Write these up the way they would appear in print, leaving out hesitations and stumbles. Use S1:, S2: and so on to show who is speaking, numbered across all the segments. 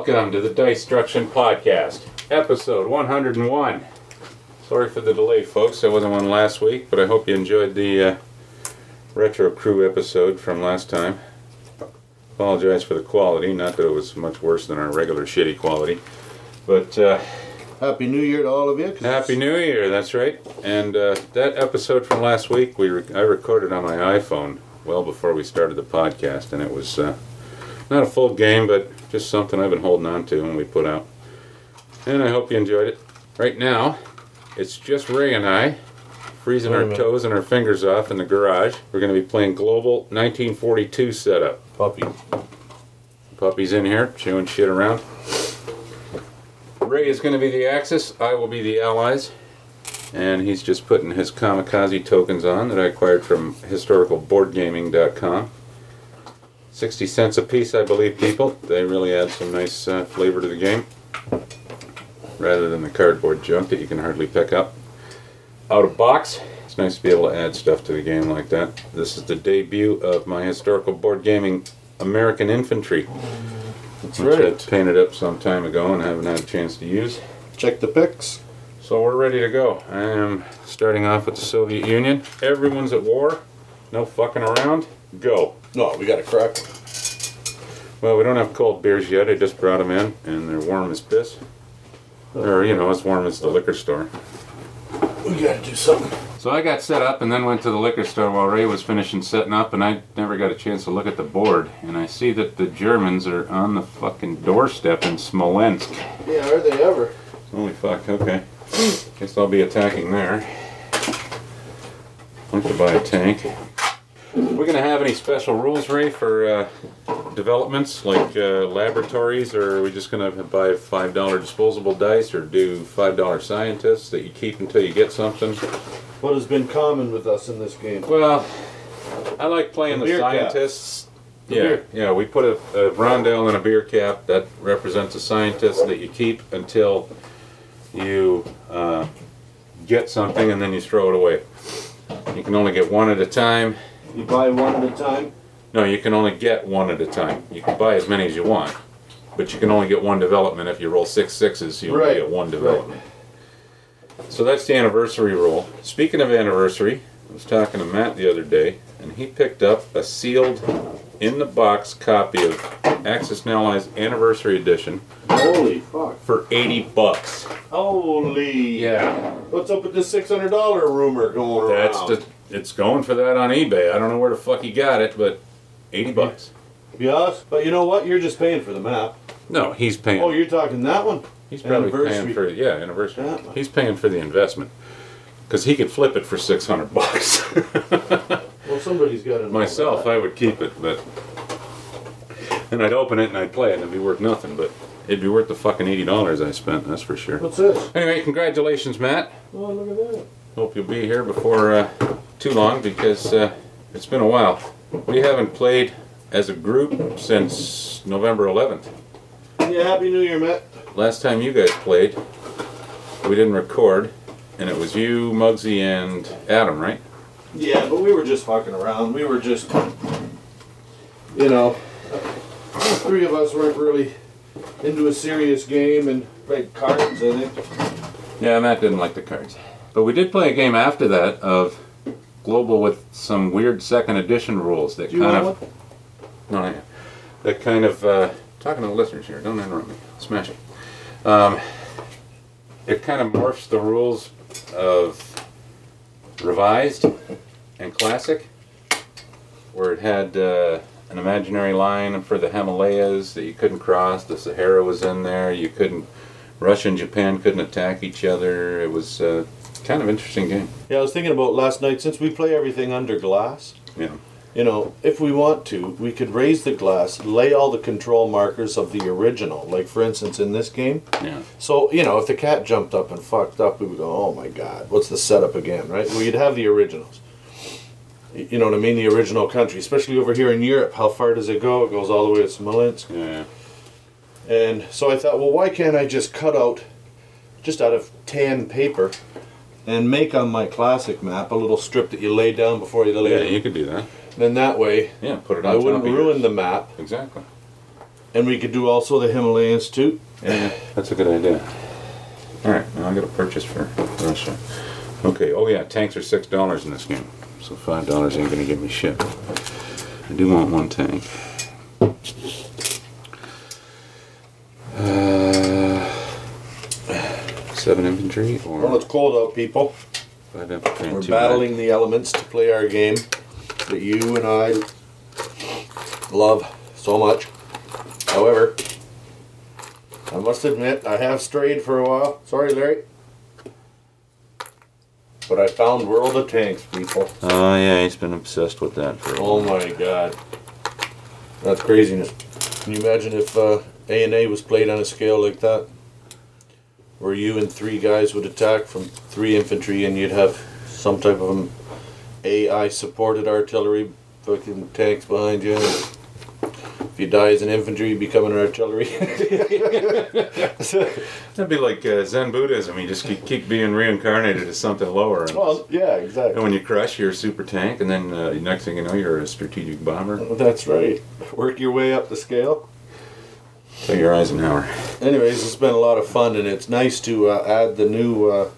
S1: Welcome to the Dicestruction Podcast, episode 101. Sorry for the delay, folks. I wasn't on last week, but I hope you enjoyed the Retro Crew episode from last time. Apologize for the quality, not that it was much worse than our regular shitty quality. But
S2: Happy New Year to all of you.
S1: Happy New Year, that's right. And that episode from last week, I recorded on my iPhone well before we started the podcast, and it was not a full game, but just something I've been holding on to when we put out. And I hope you enjoyed it. Right now, it's just Ray and I, freezing our toes and our fingers off in the garage. We're going to be playing Global 1942 setup. Puppy's in here, chewing shit around. Ray is going to be the Axis, I will be the Allies. And he's just putting his Kamikaze tokens on that I acquired from historicalboardgaming.com. 60 cents a piece, I believe, people. They really add some nice flavor to the game, rather than the cardboard junk that you can hardly pick up. Out of box, it's nice to be able to add stuff to the game like that. This is the debut of my Historical Board Gaming American Infantry, which I painted up some time ago and haven't had a chance to use.
S2: Check the pics.
S1: So we're ready to go. I am starting off with the Soviet Union. Everyone's at war. No fucking around. Go.
S2: No, we got a crack.
S1: Well, we don't have cold beers yet. I just brought them in, and they're warm as piss. Or, you know, as warm as the liquor store.
S2: We gotta do something.
S1: So I got set up and then went to the liquor store while Ray was finishing setting up, and I never got a chance to look at the board. And I see that the Germans are on the fucking doorstep in Smolensk.
S2: Yeah, are they ever?
S1: Holy fuck, okay. Guess I'll be attacking there. I'd like to buy a tank. We're going to have any special rules, Ray, for developments, like laboratories, or are we just going to buy $5 disposable dice, or do $5 scientists that you keep until you get something?
S2: What has been common with us in this game?
S1: Well, I like playing the scientists. Yeah, we put a rondelle in a beer cap that represents a scientist that you keep until you get something, and then you throw it away. You can only get one at a time.
S2: You buy one at a time?
S1: No, you can only get one at a time. You can buy as many as you want, but you can only get one development. If you roll 6 sixes, you only get one development. Right. So that's the anniversary rule. Speaking of anniversary, I was talking to Matt the other day, and he picked up a sealed, in-the-box copy of Axis and Allies Anniversary Edition.
S2: Holy fuck.
S1: For $80.
S2: Holy.
S1: Yeah.
S2: What's up with this $600 rumor going around?
S1: It's going for that on eBay. I don't know where the fuck he got it, but $80.
S2: Yes, but you know what? You're just paying for the map.
S1: No, he's paying.
S2: Oh, you're talking that one?
S1: He's probably paying for anniversary.
S2: Yeah.
S1: He's paying for the investment because he could flip it for $600.
S2: Well, somebody's got it.
S1: Myself, I would keep it, but and I'd open it and I'd play it and it'd be worth nothing, but it'd be worth the fucking $80 I spent. That's for sure.
S2: What's this?
S1: Anyway, congratulations, Matt.
S2: Oh, look at that.
S1: Hope you'll be here before too long because it's been a while. We haven't played as a group since November 11th.
S2: Yeah, Happy New Year, Matt.
S1: Last time you guys played, we didn't record, and it was you, Muggsy, and Adam, right?
S2: Yeah, but we were just fucking around. We were just, you know, the three of us weren't really into a serious game and played cards, I think.
S1: Yeah, Matt didn't like the cards. But we did play a game after that of Global with some weird second edition rules that talking to the listeners here, don't interrupt me, smash it. It kind of morphs the rules of Revised and Classic, where it had an imaginary line for the Himalayas that you couldn't cross, the Sahara was in there, Russia and Japan couldn't attack each other. It was kind of interesting game.
S2: Yeah, I was thinking about last night, since we play everything under glass.
S1: Yeah.
S2: You know, if we want to, we could raise the glass, lay all the control markers of the original, like for instance in this game.
S1: Yeah.
S2: So, you know, if the cat jumped up and fucked up, we would go, oh my god, what's the setup again, right? Well, you'd have the originals. You know what I mean? The original country, especially over here in Europe. How far does it go? It goes all the way to Smolensk.
S1: Yeah.
S2: And so I thought, well, why can't I just cut out, just out of tan paper, and make on my classic map a little strip that you lay down before you lay it.
S1: Yeah, you could do that.
S2: Then that way,
S1: put it on
S2: I wouldn't ruin the map.
S1: Exactly.
S2: And we could do also the Himalayas too.
S1: Yeah, that's a good idea. All right, now I got to purchase for Russia. Okay. Oh yeah, tanks are $6 in this game, so $5 ain't gonna get me shit. I do want one tank. 7 infantry
S2: Well,
S1: or
S2: it's cold out, people.
S1: 5 infantry and
S2: We're
S1: 2
S2: battling the elements to play our game that you and I love so much. However, I must admit I have strayed for a while. Sorry, Larry. But I found World of Tanks, people.
S1: Oh yeah, he's been obsessed with that for a while.
S2: Oh my god. That's craziness. Can you imagine if A&A was played on a scale like that? Where you and 3 guys would attack from 3 infantry and you'd have some type of AI supported artillery fucking tanks behind you. If you die as an infantry, you become an artillery.
S1: That'd be like Zen Buddhism. You just keep being reincarnated as something lower. And,
S2: Well, yeah,
S1: and
S2: exactly.
S1: when you crush, you're a super tank, and then next thing you know, you're a strategic bomber.
S2: That's right. Work your way up the scale.
S1: So you're Eisenhower.
S2: Anyways, it's been a lot of fun, and it's nice to add the new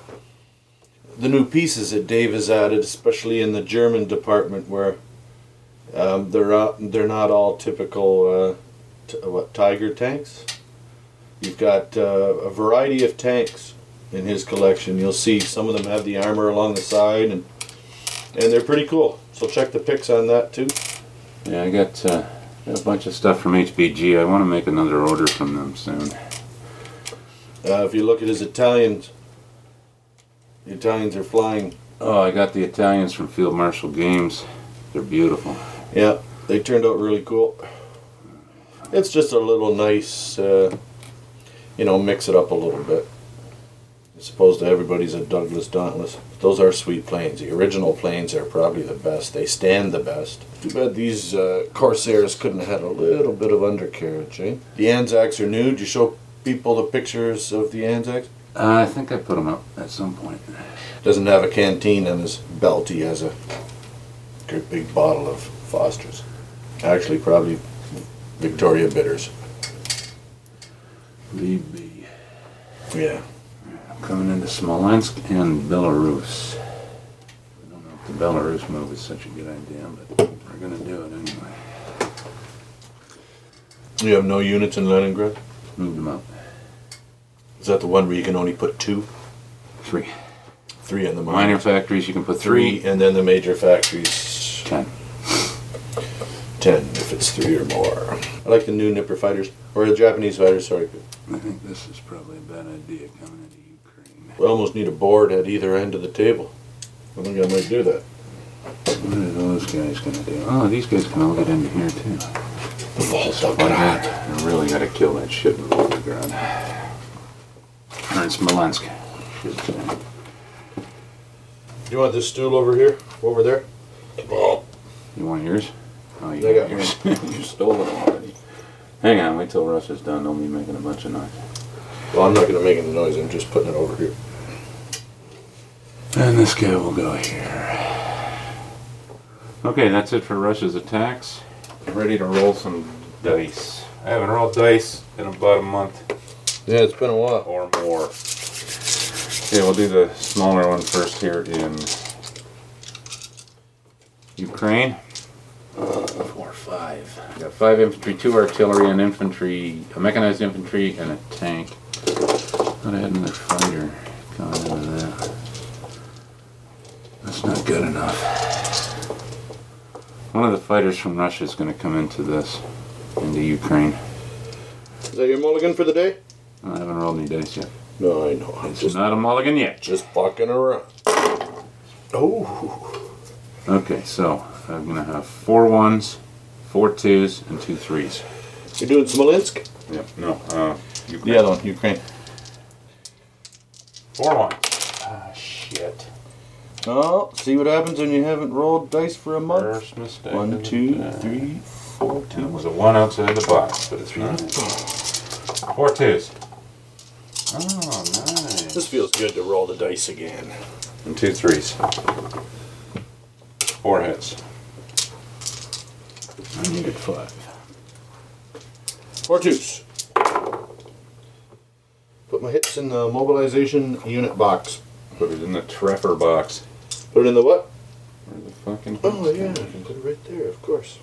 S2: pieces that Dave has added, especially in the German department, where they're not all typical Tiger tanks. You've got a variety of tanks in his collection. You'll see some of them have the armor along the side, and they're pretty cool. So check the pics on that too.
S1: Yeah, I got a bunch of stuff from HBG. I want to make another order from them soon.
S2: If you look at his Italians, the Italians are flying.
S1: Oh, I got the Italians from Field Marshal Games. They're beautiful.
S2: Yeah, they turned out really cool. It's just a little nice, mix it up a little bit. As opposed to everybody's a Douglas Dauntless. Those are sweet planes. The original planes are probably the best. They stand the best. Too bad these Corsairs couldn't have had a little bit of undercarriage, eh? The Anzacs are new. Did you show people the pictures of the Anzacs?
S1: I think I put them up at some point.
S2: Doesn't have a canteen on his belt. He has a great big bottle of Foster's. Actually, probably Victoria Bitters.
S1: BB.
S2: Yeah.
S1: Coming into Smolensk and Belarus. I don't know if the Belarus move is such a good idea, but we're going to do it anyway.
S2: You have no units in Leningrad?
S1: Moved them up.
S2: Is that the one where you can only put 2?
S1: 3.
S2: 3 in the
S1: Minor factories, you can put 3.
S2: and then the major factories
S1: 10.
S2: 10 if it's 3 or more. I like the new Nipper fighters, or the Japanese fighters, sorry.
S1: I think this is probably a bad idea coming into Ukraine.
S2: We almost need a board at either end of the table. I think I might do that.
S1: What are those guys going to do? Oh, these guys can all get into here too.
S2: Volgograd.
S1: I really got to kill that shit in Volgograd. Or in Smolensk. Should say.
S2: You want this stool over here? Over there? Oh.
S1: You want yours? Oh, you
S2: I
S1: got
S2: got
S1: yours. You stole it already. Hang on, wait till Russia's done. Don't be making a bunch of noise.
S2: Well, I'm not going to make any noise. I'm just putting it over here.
S1: And this guy will go here. Okay, that's it for Russia's attacks. I'm ready to roll some dice. I haven't rolled dice in about a month
S2: Yeah, it's been a while.
S1: or more. Okay, we'll do the smaller one first here in Ukraine. 4, 5. I got 5 infantry, 2 artillery, an infantry, a mechanized infantry, and a tank. Thought I had another fighter going into that. That's not good enough. One of the fighters from Russia is going to come into Ukraine.
S2: Is that your mulligan for the day?
S1: I haven't rolled any dice yet.
S2: No, I know. I'm
S1: It's not a mulligan yet.
S2: just fucking around. Oh.
S1: Okay, so I'm going to have 4 1s, 4 2s, and 2 3s.
S2: You're doing Smolensk?
S1: Yep, no, Ukraine.
S2: The other one, Ukraine.
S1: 4 1. Ah, shit.
S2: Oh, see what happens when you haven't rolled dice for a month?
S1: First mistake.
S2: 1, 2, 3, 4,
S1: It
S2: 2.
S1: was a 1 outside the box, but it's not. 4 2s. Oh, nice.
S2: This feels good to roll the dice again.
S1: And 2 3s. 4 hits.
S2: I needed 5. 4 twos. Put my hits in the mobilization unit box.
S1: Put it in the Treffer box.
S2: Put it in the what?
S1: Where the fucking...
S2: Oh yeah, I can put it right there, of course.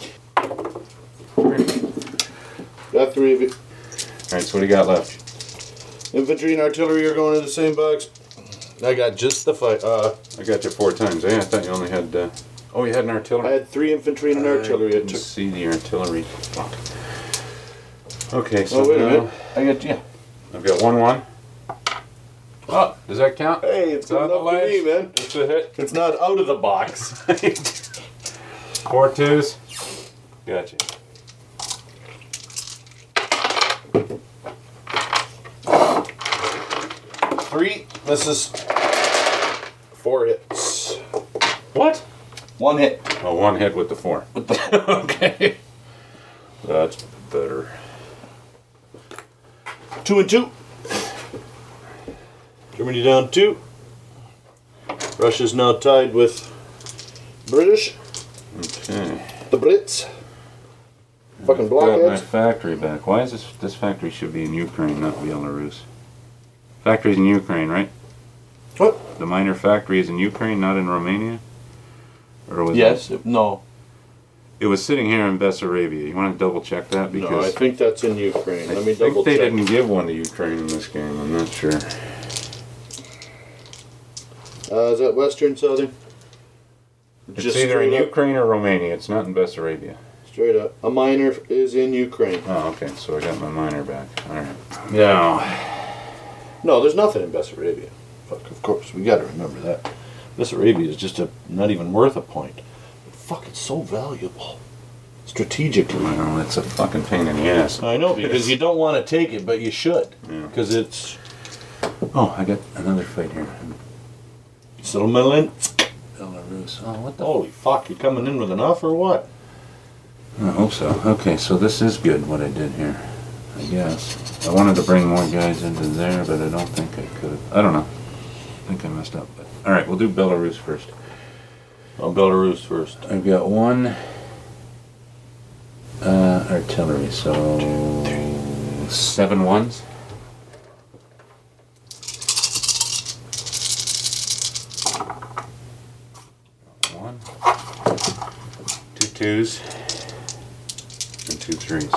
S2: Got 3 of you.
S1: Alright, so what do you got left?
S2: Infantry and artillery are going in the same box. I got just the fight.
S1: I got you 4 times. Yeah, I thought you only had... oh, you had an artillery?
S2: I had 3 infantry and an artillery. I
S1: didn't
S2: took.
S1: see the artillery. Fuck. Okay, so
S2: Oh wait a
S1: now
S2: minute. I got yeah.
S1: I've got 1-1. Oh, does that count?
S2: Hey, it's good
S1: on the
S2: enough for me, man.
S1: Just a hit.
S2: It's not out of the box.
S1: 4 twos. Gotcha.
S2: Three. This is 4 hits.
S1: What?
S2: 1 hit.
S1: Oh, 1 hit with the 4. Okay. That's better.
S2: 2 and 2. Germany down 2. Russia's now tied with British.
S1: Okay.
S2: The Brits. Fucking
S1: Got my
S2: blockheads.
S1: factory back. Why is this factory should be in Ukraine, not Belarus? Factory's in Ukraine, right?
S2: What?
S1: The minor factory is in Ukraine, not in Romania? Or was
S2: Yes. No.
S1: It was sitting here in Bessarabia. You want to double check that? Because
S2: No, I think that's in Ukraine. Let me
S1: I think
S2: double
S1: they
S2: check.
S1: didn't give one to Ukraine in this game. I'm not sure.
S2: Is that Western, Southern?
S1: It's
S2: Just
S1: either in
S2: straight up.
S1: Ukraine or Romania. It's not in Bessarabia.
S2: Straight up. A minor is in Ukraine.
S1: Oh, okay. So I got my minor back. All right. Yeah.
S2: No, there's nothing in Bessarabia. Fuck, of course. We gotta remember that. Bessarabia is just not even worth a point. But fuck, it's so valuable. Strategically.
S1: Well, it's a fucking pain in the ass.
S2: I know, because you don't want to take it, but you should.
S1: Yeah.
S2: Because it's...
S1: Oh, I got another fight here.
S2: Settlement in.
S1: Belarus. Oh, what the?
S2: Holy fuck, you coming in with enough or what?
S1: I hope so. Okay, so this is good what I did here. I guess. I wanted to bring more guys into there, but I don't think I could have. I don't know. I think I messed up. But all right, we'll do Belarus first.
S2: Oh, Belarus first.
S1: I've got 1 artillery, so 7 ones. One, 2 twos, and 2 threes.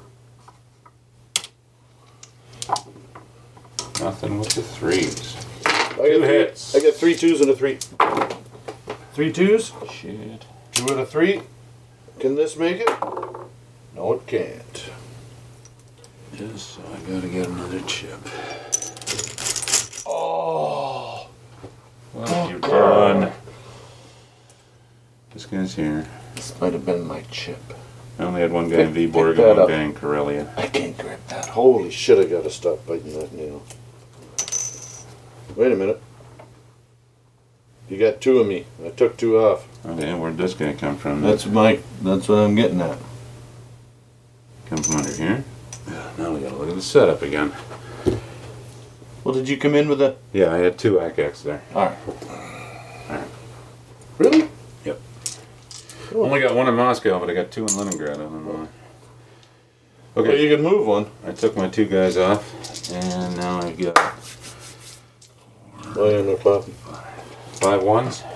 S1: Nothing with the 3s.
S2: Two
S1: hits.
S2: I got 3 twos and a 3. 3 twos?
S1: Shit.
S2: 2 and a 3. Can this make it? No, it can't.
S1: Yes, so I gotta get another chip.
S2: Oh!
S1: What have you done? This guy's here.
S2: This might have been my chip.
S1: I only had 1 guy in
S2: Pick
S1: Viborg and
S2: that
S1: 1
S2: up.
S1: guy in Karelia.
S2: I can't grab that. Holy shit, I gotta stop biting that nail. Wait a minute. You got 2 of me. I took 2 off.
S1: Okay, where'd this guy come from?
S2: That's what I'm getting at.
S1: Come from under here. Yeah, now we gotta look at the setup again.
S2: Well, did you come in with a...
S1: Yeah, I had 2 ACX there.
S2: Alright.
S1: Alright.
S2: Really?
S1: Yep.
S2: Cool.
S1: Only got 1 in Moscow, but I got 2 in Leningrad. I don't know why.
S2: Well,
S1: Okay,
S2: you can move one.
S1: I took my 2 guys off, and now I've got
S2: Oh, yeah, no problem.
S1: 5 ones.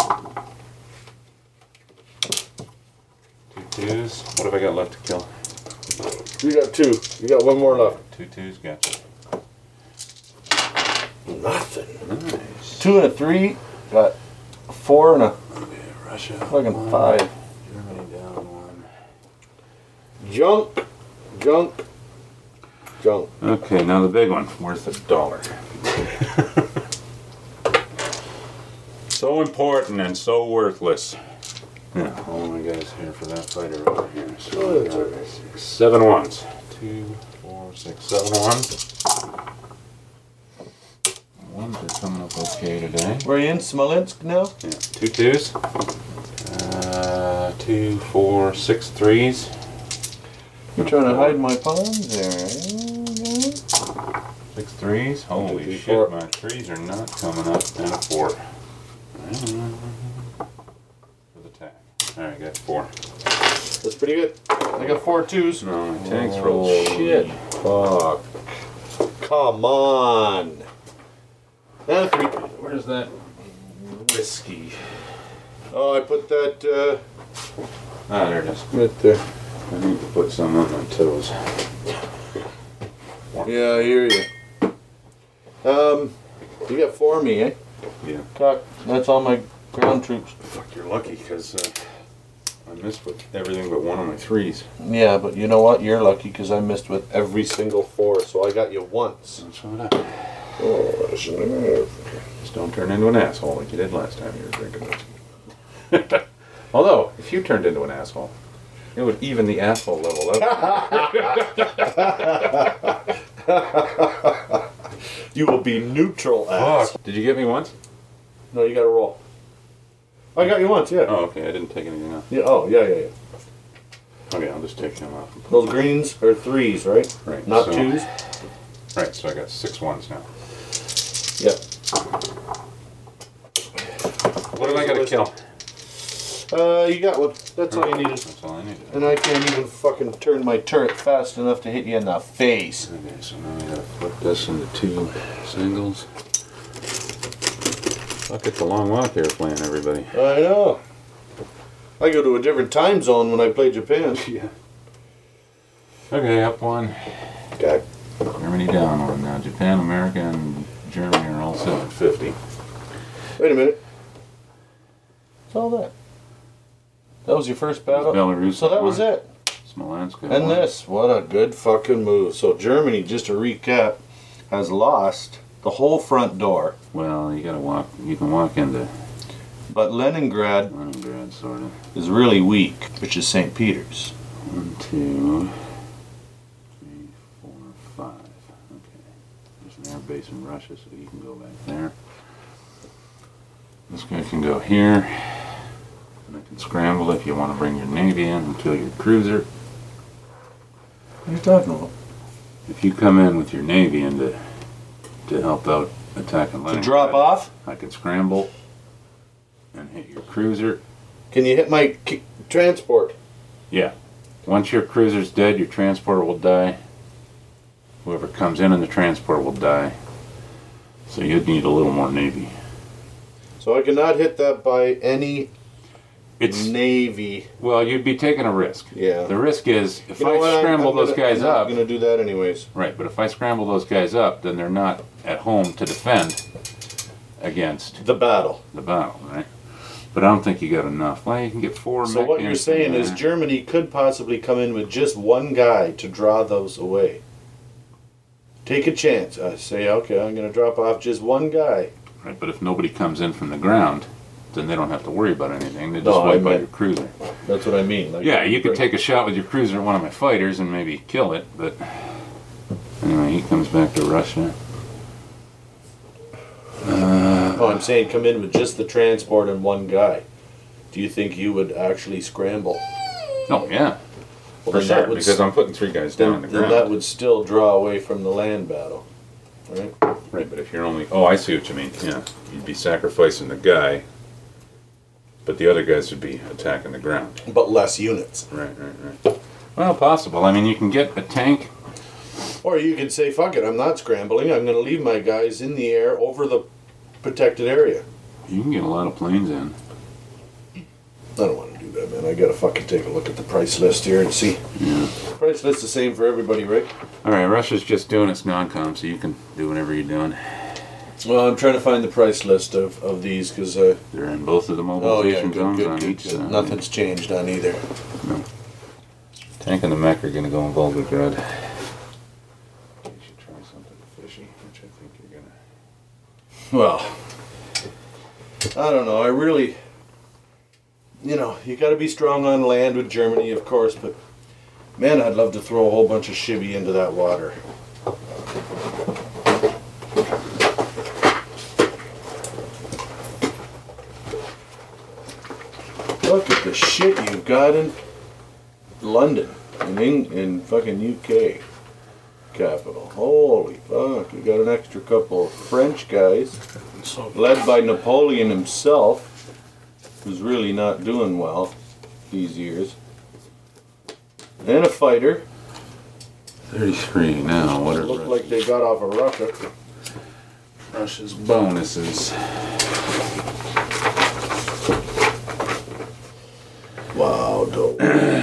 S1: 2 twos. What have I got left to kill?
S2: You got 2. You got 1 more left.
S1: 2 twos, gotcha.
S2: Nothing.
S1: Nice.
S2: 2 and a 3. Got 4 and a
S1: Okay, Russia.
S2: fucking
S1: 1,
S2: 5.
S1: Germany down 1.
S2: Junk. Junk. Junk.
S1: Okay, now the big one, worth $1. So important and so worthless. Yeah, all my guys here for that fighter over here. So
S2: Oh,
S1: I
S2: that's
S1: got
S2: okay.
S1: 7 ones. 2, 4, 6, 7 ones. Ones are coming up okay today.
S2: We're in Smolensk now?
S1: Yeah, 2 twos. 2, 4, 6 threes.
S2: You're trying to hide my pawns there.
S1: 6 threes. Holy
S2: 2,
S1: shit,
S2: 4.
S1: my threes are not coming up. And a 4. For the tag. Alright, got 4.
S2: That's pretty good. I got 4 twos.
S1: No, my tank's full.
S2: Shit. Fuck. Come on. And a 3.
S1: Where's that whiskey?
S2: Oh, I put that
S1: Ah, there it is.
S2: right there.
S1: I need to put some on my toes.
S2: Yeah, I hear you. You got 4 of me, eh?
S1: Yeah.
S2: Cock. That's all my ground troops.
S1: Fuck, you're lucky, because I missed with everything but one of my 3s.
S2: Yeah, but you know what? You're lucky because I missed with every single 4, so I got you once.
S1: That's what I...
S2: Oh, I shouldn't have.
S1: Just don't turn into an asshole like you did last time you were drinking whiskey. Although, if you turned into an asshole, it would even the asshole level out.
S2: You will be neutral, ass.
S1: Did you get me once?
S2: No, you got to roll. I got you once, yeah.
S1: Oh, okay. I didn't take anything off.
S2: Yeah. Oh, yeah.
S1: Okay, I'll just take them off.
S2: Those greens are 3s, right?
S1: Right.
S2: Not
S1: so,
S2: 2s.
S1: Right. So I got 6 ones now.
S2: Yep.
S1: What am I gonna kill?
S2: You got one. That's all you needed.
S1: That's all I needed.
S2: And I can't even fucking turn my turret fast enough to hit you in the face.
S1: Okay, so now I gotta flip this into 2 singles. Fuck, it's a long walk here playing everybody.
S2: I know. I go to a different time zone when I play Japan.
S1: Yeah. Okay, up 1.
S2: Okay.
S1: Germany down 1. Now Japan, America, and Germany are all 750.
S2: Wait a minute. What's all that? That was your first battle?
S1: Belarus
S2: So that was
S1: won.
S2: it.
S1: Smolensk.
S2: And this, what a good fucking move. So Germany, just to recap, has lost the whole front door.
S1: Well, you gotta walk. You can walk into
S2: But Leningrad
S1: Leningrad, sort of.
S2: is really weak, which is St. Peter's.
S1: 1, 2, 3, 4, 5. Okay. There's an air base in Russia, so you can go back there. This guy can go here. And I can scramble if you want to bring your navy in and kill your cruiser.
S2: What are you talking about?
S1: If you come in with your navy in to help out attacking
S2: To
S1: Leningrad,
S2: drop off?
S1: I can scramble and hit your cruiser.
S2: Can you hit my transport?
S1: Yeah. Once your cruiser's dead, your transporter will die. Whoever comes in the transport will die. So you'd need a little more navy.
S2: So I cannot hit that by any
S1: It's
S2: navy.
S1: well, you'd be taking a risk.
S2: Yeah.
S1: The risk is if
S2: You know
S1: I
S2: what?
S1: scramble
S2: I'm
S1: those
S2: gonna-
S1: guys up.
S2: I'm going to do that anyways.
S1: Right, but if I scramble those guys up, then they're not at home to defend against
S2: The battle.
S1: the battle, right? But I don't think you got enough. Well, you can get 4
S2: So what you're
S1: mech-ins
S2: saying
S1: in
S2: is
S1: there.
S2: Germany could possibly come in with just one guy to draw those away. Take a chance. I say, okay, I'm going to drop off just one guy.
S1: Right, but if nobody comes in from the ground, then they don't have to worry about anything. They just
S2: No, I
S1: wipe out
S2: meant-
S1: your cruiser.
S2: That's what I mean. Like,
S1: Yeah, you could take a shot with your cruiser at one of my fighters and maybe kill it, but anyway, he comes back to Russia.
S2: Oh, I'm saying come in with just the transport and one guy. Do you think you would actually scramble?
S1: Oh yeah,
S2: Well,
S1: for
S2: then
S1: sure.
S2: that would
S1: Because I'm putting 3 guys down on the
S2: then
S1: ground.
S2: that would still draw away from the land battle, right?
S1: Right, but if you're only... Oh, I see what you mean. Yeah, you'd be sacrificing the guy, but the other guys would be attacking the ground.
S2: But less units.
S1: Right. Well, possible. I mean, you can get a tank.
S2: Or you could say, fuck it, I'm not scrambling. I'm going to leave my guys in the air over the protected area.
S1: You can get a lot of planes in.
S2: I don't want to do that, man. I got to fucking take a look at the price list here and see.
S1: Yeah.
S2: Price list the same for everybody, right?
S1: All right, Russia's just doing its non-com, so you can do whatever you're doing.
S2: Well, I'm trying to find the price list of these because...
S1: They're in both of the
S2: oh, yeah,
S1: mobilization zones on each
S2: good.
S1: side.
S2: Nothing's changed on either.
S1: Tank and the mech are going to go in Volgograd. You should try something fishy, which I think you're going to...
S2: Well, I don't know. I really... You know, you got to be strong on land with Germany, of course, but... Man, I'd love to throw a whole bunch of shivvy into that water. Look at the shit you've got in London, in fucking UK capital. Holy fuck, you got an extra couple of French guys, led by Napoleon himself, who's really not doing well. these years. And a fighter.
S1: 33 now. What are
S2: Look like they got off of Russia.
S1: Russia's bonuses?
S2: Wow, dope.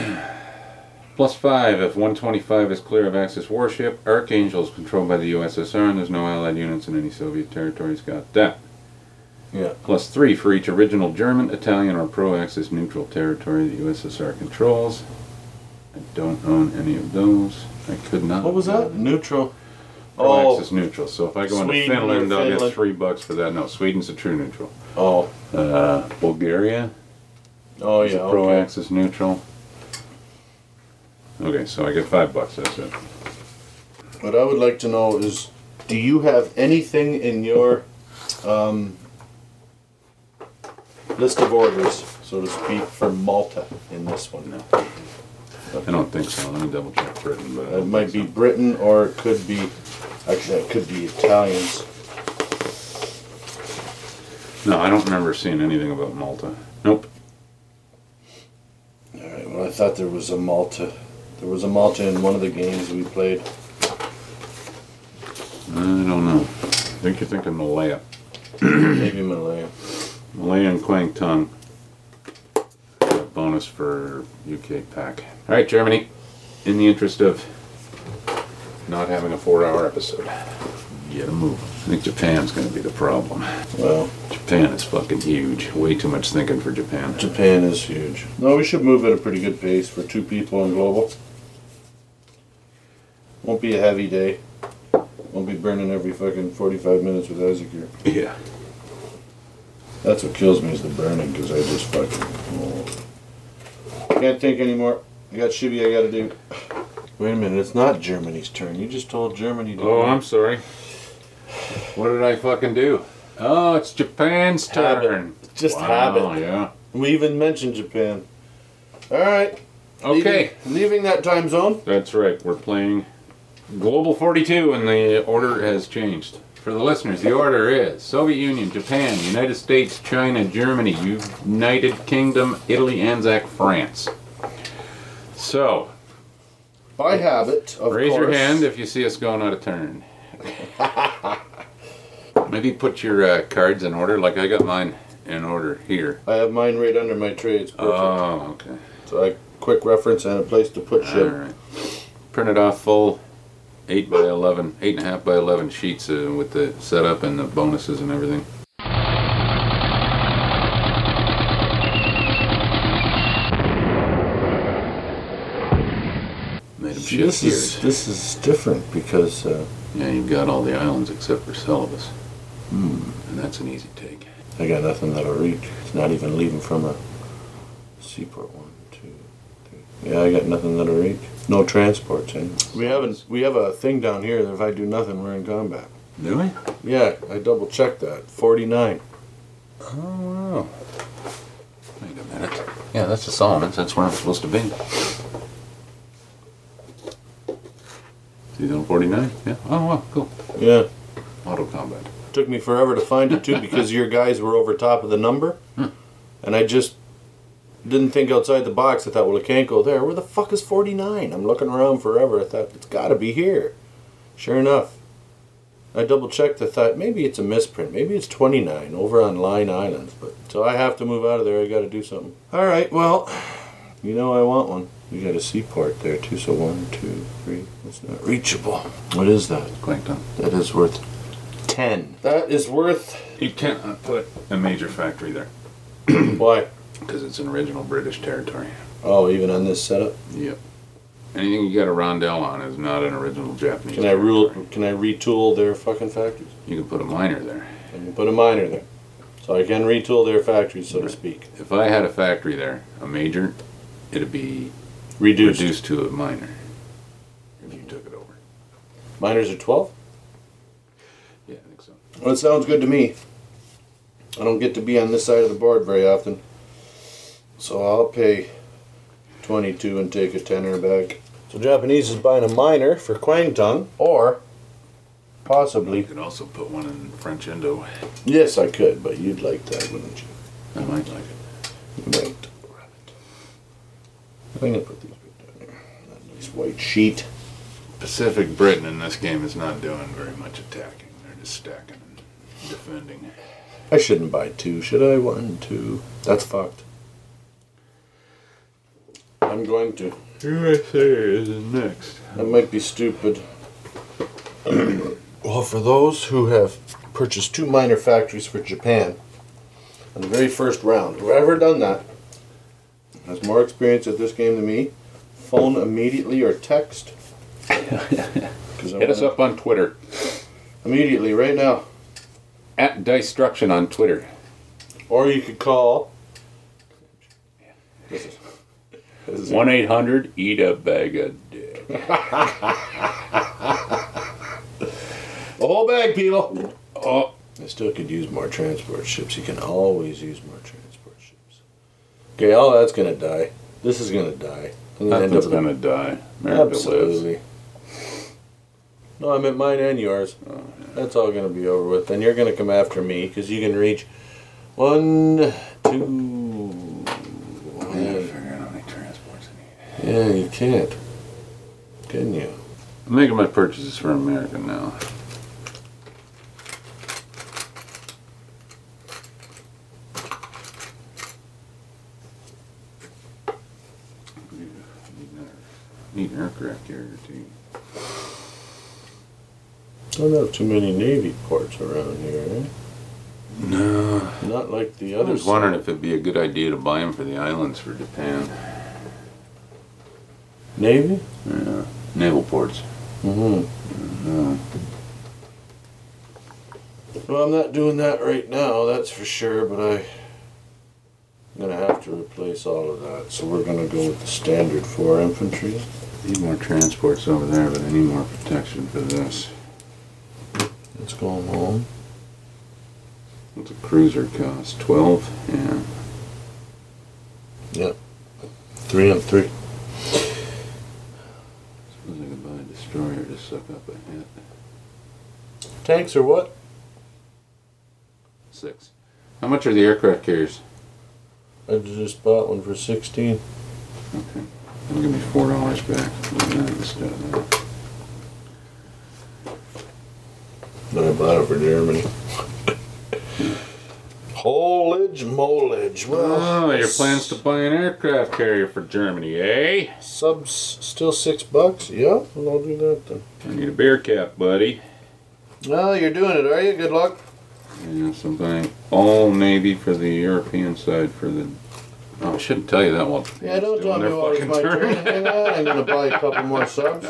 S1: +5 if 125 is clear of Axis warship. Archangel is controlled by the USSR and there's no Allied units in any Soviet territories. Got that.
S2: Yeah.
S1: +3 for each original German, Italian, or pro-Axis neutral territory the USSR controls. I don't own any of those. I could not.
S2: What was that? Neutral.
S1: Pro-Axis neutral. So if I go into
S2: Sweden or
S1: Finland, I'll get
S2: Finland.
S1: $3 for that. No, Sweden's a true neutral.
S2: Oh.
S1: Bulgaria
S2: Oh
S1: is
S2: yeah.
S1: a
S2: Okay.
S1: pro-Axis neutral. Okay, so I get $5. That's it.
S2: What I would like to know is, do you have anything in your list of orders, so to speak, for Malta in this one?
S1: No. I don't think so. Let me double check Britain. But I
S2: It
S1: don't
S2: might be
S1: think
S2: Britain, or it could be, actually, it could be Italians.
S1: so. No, I don't remember seeing anything about Malta. Nope.
S2: All right. Well, I thought there was a Malta. There was a Malta in one of the games we played.
S1: I don't know. I think you're thinking Malaya.
S2: Maybe Malaya.
S1: Malaya and Kwang Tung. Bonus for UK pack. All right, Germany. In the interest of not having a 4-hour episode, get a move. I think Japan's going to be the problem.
S2: Well,
S1: Japan is fucking huge. Way too much thinking for Japan.
S2: Japan is huge. No, we should move at a pretty good pace for 2 people in global. Won't be a heavy day. Won't be burning every fucking 45 minutes with Isaac here.
S1: Yeah.
S2: That's what kills me is the burning, because I just fucking... Can't think anymore. I got shibby I gotta do. Wait a minute, it's not Germany's turn. You just told Germany to...
S1: Oh, I'm sorry. What did I fucking do? Oh, it's Japan's
S2: Habit.
S1: turn.
S2: Just
S1: Wow,
S2: habit.
S1: yeah.
S2: We even mentioned Japan. Alright.
S1: Okay.
S2: Leaving that time zone.
S1: That's right. We're playing Global 42 and the order has changed. For the listeners, the order is Soviet Union, Japan, United States, China, Germany, United Kingdom, Italy, Anzac, France. So,
S2: By habit, of
S1: raise
S2: course.
S1: your hand if you see us going out of turn. Maybe put your cards in order, like I got mine in order here.
S2: I have mine right under my tray. It's perfect.
S1: Oh, okay.
S2: So I quick reference and a place to put shit.
S1: All right. Print it off full 8 by 11, 8.5 by 11 sheets with the setup and the bonuses and everything. Made them
S2: See,
S1: shift
S2: this
S1: gears.
S2: is different because
S1: Yeah, you've got all the islands except for Celebes. And that's an easy take.
S2: I got nothing that'll reach. It's not even leaving from a seaport. 1, 2, 3. Yeah, I got nothing that'll reach. No transports. Eh? We have a thing down here that if I do nothing, we're in combat.
S1: Do we?
S2: Yeah, I double checked that. 49.
S1: Oh, wow. Wait a minute. Yeah, that's the Solomons. That's where I'm supposed to be. Season 49? Yeah. Oh, wow, cool.
S2: Yeah.
S1: Auto combat.
S2: Took me forever to find it too because your guys were over top of the number. And I just didn't think outside the box. I thought, well, it can't go there. Where the fuck is 49? I'm looking around forever. I thought, it's got to be here. Sure enough. I double checked. I thought, maybe it's a misprint. Maybe it's 29 over on Line Islands. But so I have to move out of there. I got to do something. All right, well, you know I want one. We got a seaport there too. So 1, 2, 3. It's not reachable. What is that?
S1: Clankton.
S2: That is worth 10. That is worth...
S1: You can't put a major factory there
S2: Why?
S1: because it's an original British territory.
S2: Oh, even on this setup?
S1: Yep. Anything you got a rondelle on is not an original Japanese.
S2: Can I retool their fucking factories?
S1: You can put a miner there.
S2: I can put a miner there. So I can retool their factories, so to speak.
S1: If I had a factory there, a major, it'd be
S2: Reduced.
S1: reduced to a minor if you took it over.
S2: Miners are 12?
S1: Yeah, I think so.
S2: Well, it sounds good to me. I don't get to be on this side of the board very often. So I'll pay 22 and take a tenner back. So Japanese is buying a miner for Kwangtung, or possibly...
S1: You could also put one in French Indo.
S2: Yes, I could, but you'd like that, wouldn't you?
S1: I might like it.
S2: You might. I'm gonna put these down here. That nice white sheet.
S1: Pacific Britain in this game is not doing very much attacking. They're just stacking and defending.
S2: I shouldn't buy 2, should I? 1, 2. That's fucked. I'm going to.
S1: USA is next.
S2: That might be stupid. Well, for those who have purchased 2 minor factories for Japan, on the very first round, whoever done that has more experience at this game than me, phone immediately or text.
S1: Hit us up on Twitter.
S2: Immediately, right now.
S1: At Distruction on Twitter.
S2: Or you could call. This is
S1: 1-800 eat a bag of dick.
S2: the whole bag, people.
S1: Oh,
S2: I still could use more transport ships. You can always use more transport ships. Okay, all that's gonna die. This is gonna die. I'm gonna
S1: nothing's gonna die. America lives.
S2: Absolutely. No, I meant mine and yours.
S1: Oh, yeah.
S2: That's all gonna be over with. Then you're gonna come after me because you can reach 1, 2.
S1: I gotta figure out how many transports I need.
S2: Yeah, you can't. Can you?
S1: I'm making my purchases for America now. Need an aircraft carrier too.
S2: Don't have too many Navy ports around here, eh?
S1: No.
S2: Not like the
S1: I
S2: other
S1: was wondering if it'd be a good idea to buy them for the islands for Japan.
S2: Navy?
S1: Yeah. Naval ports.
S2: Mm-hmm. Well, I'm not doing that right now, that's for sure, but I'm going to have to replace all of that. So we're going to go with the standard 4 infantry.
S1: Need more transports over there, but I need more protection for this.
S2: Let's go home.
S1: What's a cruiser cost? 12? Yeah.
S2: Yep. 3 and 3.
S1: Suppose I could buy a destroyer to suck up a hit.
S2: Tanks or what?
S1: 6. How much are the aircraft carriers?
S2: I just bought one for 16.
S1: Okay. It'll give me $4 back. Instead of that.
S2: But I bought it for Germany. Holage molage. Well,
S1: Oh, your plans to buy an aircraft carrier for Germany, eh?
S2: subs still $6? Yeah, well, I'll do that then.
S1: I need a bear cap, buddy.
S2: Well, you're doing it, are you? Good luck.
S1: Yeah, something all Navy for the European side for the. Oh, I shouldn't tell you that while
S2: Yeah, don't tell
S1: doing
S2: me
S1: their
S2: while it's
S1: fucking
S2: my
S1: turn.
S2: turn. Hang on, I'm gonna buy a couple more subs.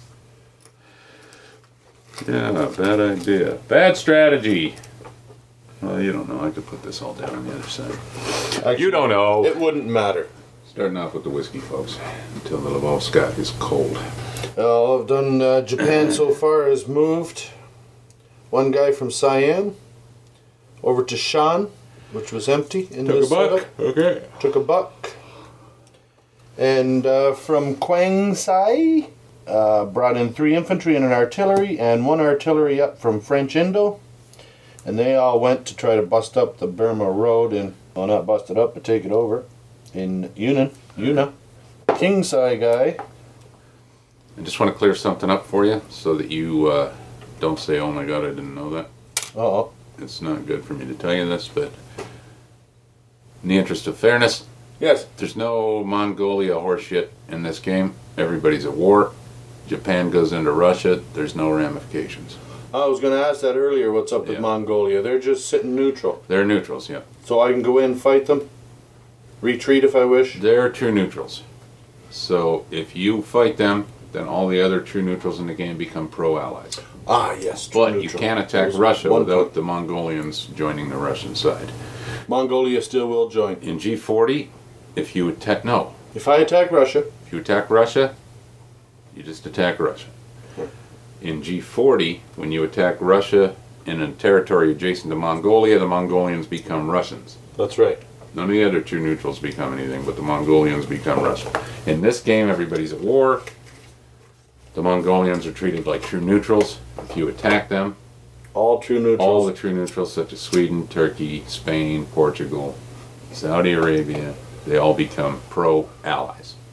S1: Yeah, bad idea. Bad strategy. Well, you don't know. I could put this all down on the other side.
S2: Actually,
S1: You don't know.
S2: It wouldn't matter.
S1: Starting off with the whiskey, folks, until the Lvov Scott is cold.
S2: All I've done Japan so far has moved one guy from Siam over to Shan, which was empty in
S1: Took
S2: this
S1: a buck.
S2: setup.
S1: Okay.
S2: Took a buck. And from Kwang Sai, brought in 3 infantry and an artillery, and 1 artillery up from French Indo. And they all went to try to bust up the Burma Road, and, well, not bust it up, but take it over in Yuna. King Sai guy.
S1: I just want to clear something up for you so that you don't say, oh my god, I didn't know that.
S2: Uh-oh.
S1: It's not good for me to tell you this, but in the interest of fairness,
S2: Yes.
S1: there's no Mongolia horseshit in this game. Everybody's at war. Japan goes into Russia. There's no ramifications.
S2: I was going to ask that earlier, what's up with
S1: Yeah.
S2: Mongolia. They're just sitting neutral.
S1: They're neutrals, yeah.
S2: So I can go in and fight them? Retreat if I wish?
S1: They're true neutrals. So if you fight them, then all the other true neutrals in the game become pro-allies.
S2: Ah, yes.
S1: But
S2: neutral.
S1: you can't attack
S2: There's
S1: Russia
S2: one
S1: without
S2: point.
S1: the Mongolians joining the Russian side.
S2: Mongolia still will join.
S1: In G40, if you attack, no.
S2: If I attack Russia,
S1: If you attack Russia, you just attack Russia. In G40, when you attack Russia in a territory adjacent to Mongolia, the Mongolians become Russians.
S2: that's right.
S1: None of the other true neutrals become anything, but the Mongolians become Russian. In this game, everybody's at war. The Mongolians are treated like true neutrals. If you attack them,
S2: All true neutrals.
S1: all the true neutrals such as Sweden, Turkey, Spain, Portugal, Saudi Arabia, they all become pro-allies.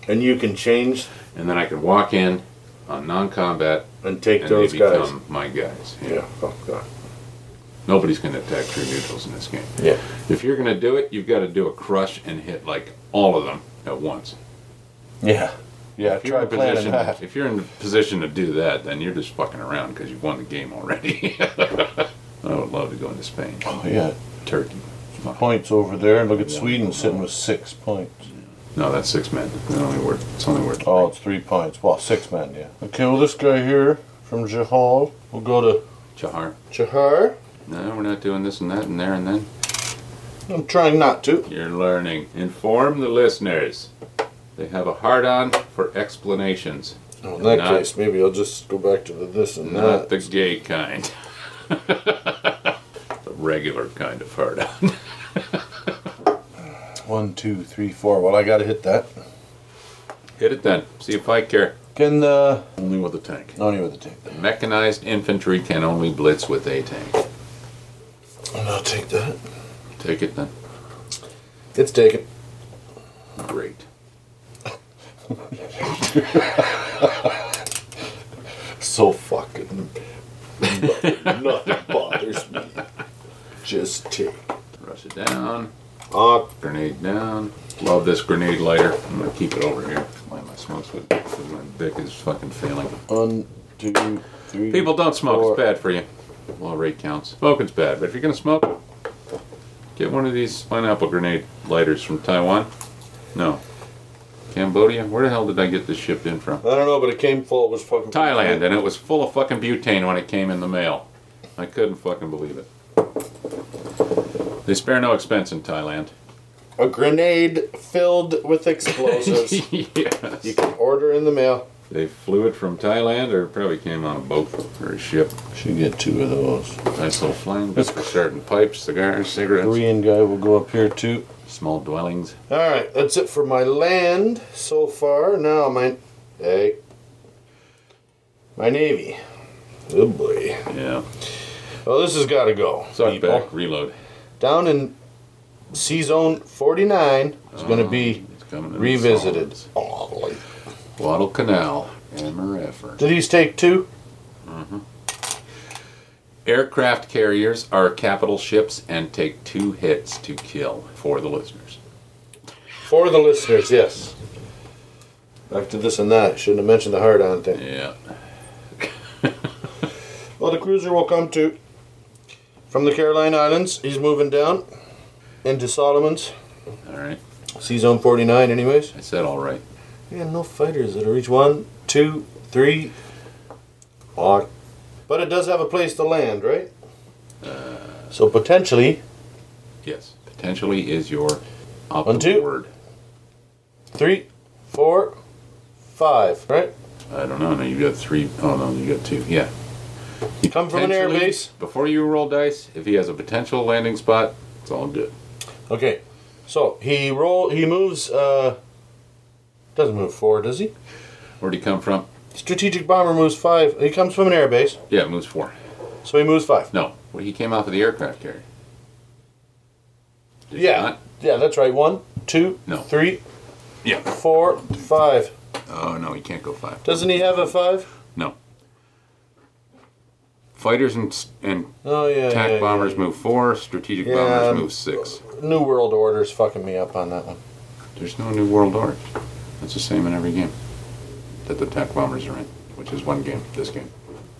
S2: And you can change
S1: and then I can walk in on non-combat
S2: and take
S1: and
S2: those
S1: they
S2: guys.
S1: become my guys.
S2: Yeah. Oh god.
S1: Nobody's going to attack true neutrals in this game.
S2: Yeah.
S1: If you're going to do it, you've got to do a crush and hit like all of them at once.
S2: Yeah. Yeah.
S1: If you're,
S2: Try planning that.
S1: if you're in a position to do that, then you're just fucking around because you've won the game already. I would love to go into Spain.
S2: Oh yeah.
S1: Turkey. Fuck.
S2: Points over there. Look at
S1: Yeah.
S2: Sweden sitting with 6 points.
S1: No, that's 6 men. It's only worth
S2: Oh, it's 3 points. Well, 6 men, yeah. Okay, well, this guy here from Jahal. We'll go to
S1: Chahar.
S2: Chahar.
S1: No, we're not doing this and that and there and then.
S2: I'm trying not to.
S1: You're learning. Inform the listeners. They have a hard-on for explanations.
S2: Oh, in that
S1: Not-
S2: case, maybe I'll just go back to the this and
S1: Not
S2: that.
S1: the gay kind. The regular kind of hard-on.
S2: 1, 2, 3, 4. Well, I gotta hit that.
S1: Hit it then. See if I care.
S2: Can the...
S1: Only with a tank.
S2: Only with the tank.
S1: Mechanized infantry can only blitz with a tank.
S2: And I'll take that.
S1: Take it then.
S2: It's taken.
S1: Great.
S2: So fucking... Nothing bothers me. Just take.
S1: Rush it down.
S2: Grenade.
S1: Grenade down. Love this grenade lighter. I'm gonna keep it over here. Why my smokes with my dick is fucking failing.
S2: 1, 2, 3.
S1: People don't smoke.
S2: 4.
S1: It's bad for you. Low rate counts. Smoking's bad, but if you're gonna smoke, get one of these pineapple grenade lighters from Taiwan. No. Cambodia? Where the hell did I get this shipped in from?
S2: I don't know, but it came full. It was fucking...
S1: Thailand, and it was full of fucking butane when it came in the mail. I couldn't fucking believe it. They spare no expense in Thailand.
S2: A grenade filled with explosives.
S1: Yes.
S2: You can order in the mail.
S1: They flew it from Thailand, or it probably came on a boat or a ship.
S2: Should get 2 of those.
S1: Nice little flame. Good for starting pipes, cigars, cigarettes.
S2: Korean guy will go up here too.
S1: Small dwellings.
S2: Alright, that's it for my land so far. Now my navy. Oh boy.
S1: Yeah.
S2: Well, this has got to go.
S1: Suck
S2: people.
S1: back, reload.
S2: Down in Sea Zone 49 is going to be
S1: It's coming in
S2: revisited.
S1: solids. Guadalcanal. Hammer effort.
S2: Do these take 2?
S1: Aircraft carriers are capital ships and take 2 hits to kill for the listeners.
S2: For the listeners, yes. Back to this and that. Shouldn't have mentioned the hard-on thing.
S1: Yeah.
S2: Well, the cruiser will come to from the Caroline Islands. He's moving down into Solomon's.
S1: Alright.
S2: Sea Zone 49 anyways.
S1: I said alright.
S2: Yeah, no fighters that'll reach 1, 2, 3. Oh, but it does have a place to land, right? So potentially
S1: Yes. Potentially is your
S2: 1, 2.
S1: word.
S2: 3, 4, 5, right?
S1: I don't know. No, you got 3. Oh, no, you got 2. Yeah.
S2: You come from an air
S1: Potentially,
S2: base.
S1: Before you roll dice, if he has a potential landing spot, it's all good.
S2: Okay, so he moves. Doesn't move 4, does he?
S1: Where'd he come from?
S2: Strategic bomber moves 5. He comes from an air base,
S1: Yeah, it moves 4.
S2: so he moves 5.
S1: No, well, he came off of the aircraft carrier. Did he
S2: Yeah,
S1: not?
S2: yeah, that's right. 1, 2,
S1: No.
S2: 3,
S1: Yeah.
S2: 4, 5.
S1: Oh, no, he can't go 5.
S2: Doesn't he have a 5?
S1: No. Fighters and
S2: Oh yeah.
S1: attack
S2: yeah,
S1: bombers
S2: yeah.
S1: move 4. Strategic
S2: Yeah,
S1: bombers move 6.
S2: New World Order's fucking me up on that one.
S1: There's no New World Order. It's the same in every game that the attack bombers are in, which is one game, this game.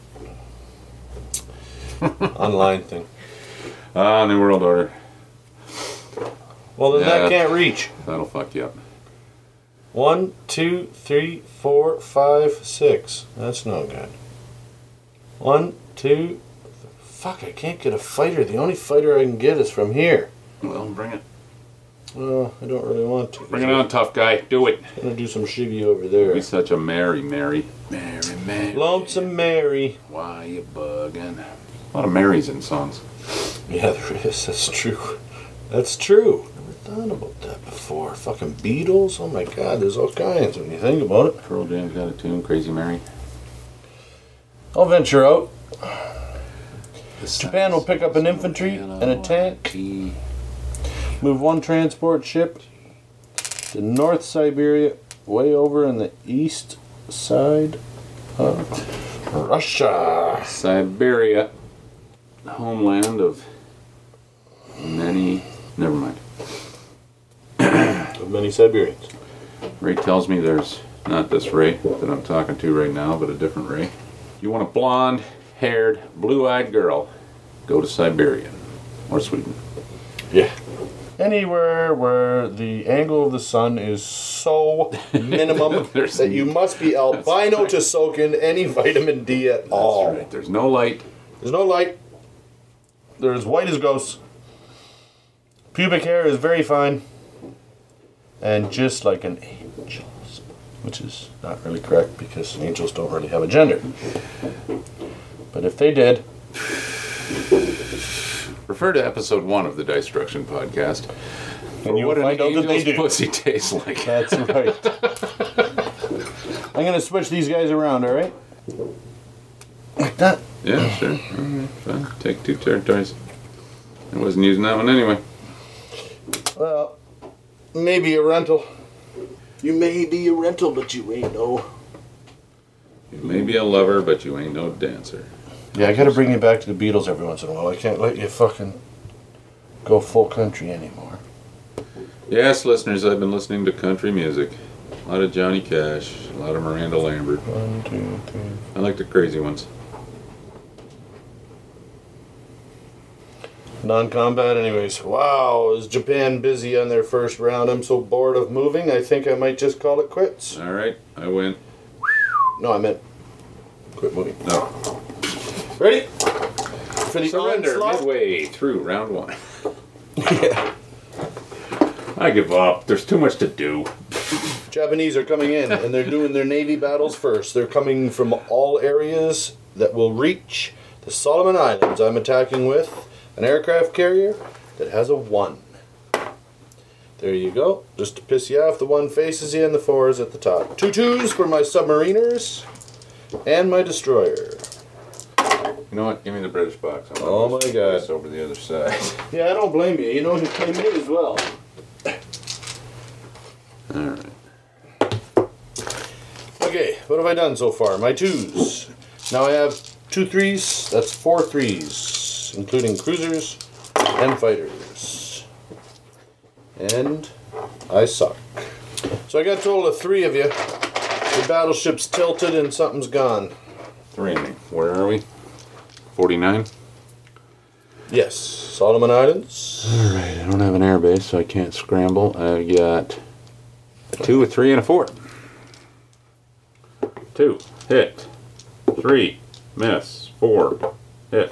S2: Online thing.
S1: Ah, New World Order.
S2: Well, then
S1: Yeah.
S2: that can't reach.
S1: That'll fuck you up.
S2: 1, 2, 3, 4, 5, 6. That's no good. 1, 2. Fuck! I can't get a fighter. The only fighter I can get is from here.
S1: Well, bring it.
S2: Well, I don't really want to.
S1: Bring it on, tough guy. Do it.
S2: I'm gonna do some shiggy over there.
S1: Be such a Mary. Mary.
S2: Lonesome Mary.
S1: Why you bugging? A lot of Marys in songs.
S2: Yeah, there is. That's true. That's true. Never thought about that before. Fucking Beatles. Oh my God, there's all kinds when you think about it.
S1: Pearl Jam's got a tune, Crazy Mary.
S2: I'll venture out. Japan will pick up an infantry and a tank. Move 1 transport ship to North Siberia way over in the east side of Russia.
S1: Siberia, homeland of many. Never mind.
S2: Of many Siberians.
S1: Ray tells me there's not this Ray that I'm talking to right now, but a different Ray. You want a blonde-haired, blue-eyed girl, go to Siberia or Sweden.
S2: Yeah. Anywhere where the angle of the sun is so minimum that you must be albino to soak in any vitamin D at all.
S1: That's right. There's no light.
S2: There's no light. They're as white as ghosts. Pubic hair is very fine. And just like an angel. Which is not really correct because angels don't really have a gender. But if they did...
S1: Refer to episode 1 of the Distruction podcast.
S2: And you'll find out that they do.
S1: Pussy tastes like.
S2: That's right. I'm going to switch these guys around, alright? Like that.
S1: Yeah, sure. Alright, fine. Take 2 territories. I wasn't using that one anyway.
S2: Well, maybe a rental. You may be a rental, but you ain't no.
S1: You may be a lover, but you ain't no dancer.
S2: Yeah, I gotta bring you back to the Beatles every once in a while. I can't let you fucking go full country anymore.
S1: Yes, listeners, I've been listening to country music. A lot of Johnny Cash, a lot of Miranda Lambert.
S2: 1, 2, 3.
S1: I like the crazy ones.
S2: Non-combat anyways. Wow, is Japan busy on their first round? I'm so bored of moving, I think I might just call it quits.
S1: Alright, I win.
S2: No, I meant quit moving.
S1: No.
S2: Ready? For the
S1: Surrender
S2: onslaught?
S1: midway through round 1.
S2: Yeah.
S1: I give up. There's too much to do.
S2: Japanese are coming in, and they're doing their navy battles first. They're coming from all areas that will reach the Solomon Islands. I'm attacking with an aircraft carrier that has a 1. There you go. Just to piss you off, the 1 faces you and the 4 is at the top. 2 2s for my submariners and my destroyer.
S1: You know what? Give me the British box. I'm
S2: Oh
S1: gonna
S2: my God.
S1: this over the other side.
S2: Yeah, I don't blame you. You know who came in as well.
S1: Alright.
S2: Okay, what have I done so far? My 2s. Now I have 2 3s. That's 4 3s, including cruisers and fighters. And I suck. So I got a total of 3 of you. The battleship's tilted and something's gone.
S1: 3 in me. Where are we? 49?
S2: Yes, Solomon Islands.
S1: Alright, I don't have an airbase, so I can't scramble. I've got a 2, a 3, and a 4. 2, hit. 3, miss. 4, hit.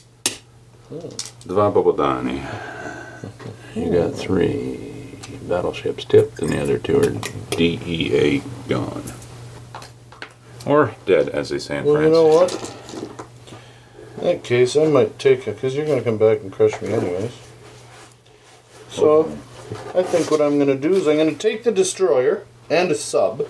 S1: Dva Bobodani. You got 3 battleships tipped, and the other 2 are DEA gone. Or dead, as they say in
S2: Well,
S1: France.
S2: you know what? In that case, I might take it, because you're going to come back and crush me anyways. So, I think what I'm going to do is I'm going to take the destroyer and a sub.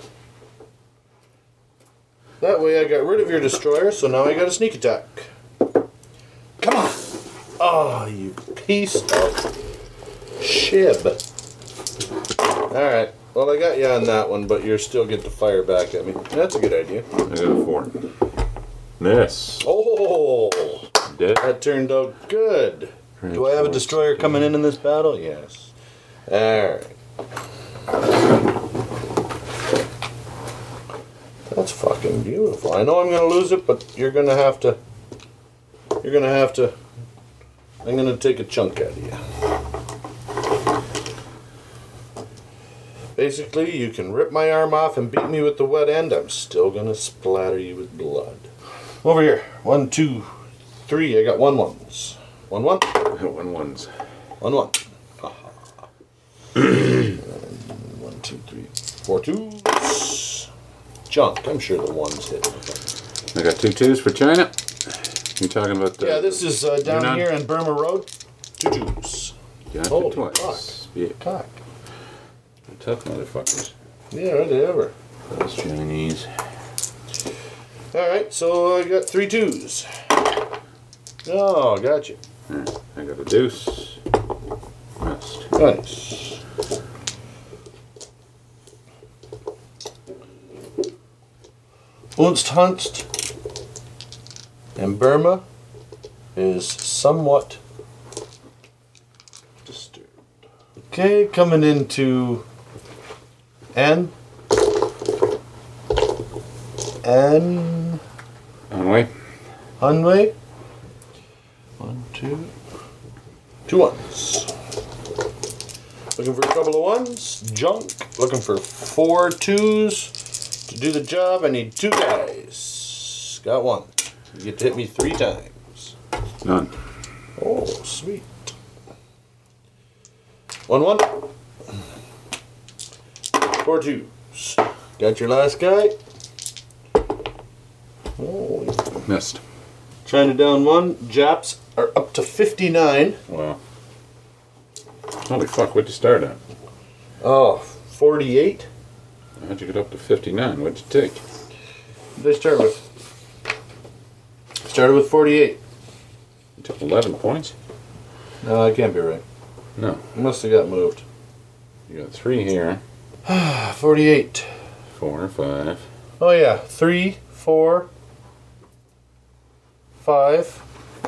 S2: That way I got rid of your destroyer, so now I got a sneak attack. Come on! Oh, you piece of shib. Alright, well I got you on that one, but you still get to fire back at me. That's a good idea.
S1: I got a 4. Miss.
S2: Oh!
S1: Dead.
S2: That turned out good. Do I have a destroyer coming in this battle? Yes. Alright. That's fucking beautiful. I know I'm going to lose it, but you're going to have to... You're going to have to... I'm going to take a chunk out of you. Basically, you can rip my arm off and beat me with the wet end. I'm still going to splatter you with blood. Over here. 1, 2, 3. I got 1 1s. 1 1.
S1: 1 ones.
S2: 1 1. 1, 2, 3, 4 2s. Junk. I'm sure the 1s hit.
S1: I got 2 2s for China. You're talking about the...
S2: Yeah, this is down
S1: Yunnan?
S2: here in Burma Road. 2 2s.
S1: Got
S2: Holy
S1: it twice.
S2: fuck.
S1: Yeah,
S2: Cock.
S1: tough motherfuckers.
S2: Yeah, are they ever?
S1: Those Chinese.
S2: Alright, so I got 3 2s. Oh, gotcha.
S1: Alright, I got a deuce. Missed.
S2: Nice. Unst and Burma is somewhat disturbed. Okay, coming into N.
S1: Onway.
S2: Hunway. 1, 2. 2 ones. Looking for a couple of ones. Junk. Looking for 4 2s. To do the job, I need 2 guys. Got 1. You get to hit me 3 times.
S1: None.
S2: Oh, sweet. 1 1. 4 2s. Got your last guy. Oh,
S1: Missed.
S2: China down 1. Japs are up to 59.
S1: Wow. Holy fuck, what'd you start at?
S2: Oh, 48.
S1: How'd you get up to 59? What'd you take?
S2: They start with. Started with 48.
S1: You took 11 points?
S2: No, that can't be right.
S1: No.
S2: It must have got moved.
S1: You got 3 here.
S2: 48.
S1: 4, 5.
S2: Oh yeah, 3, 4, 5.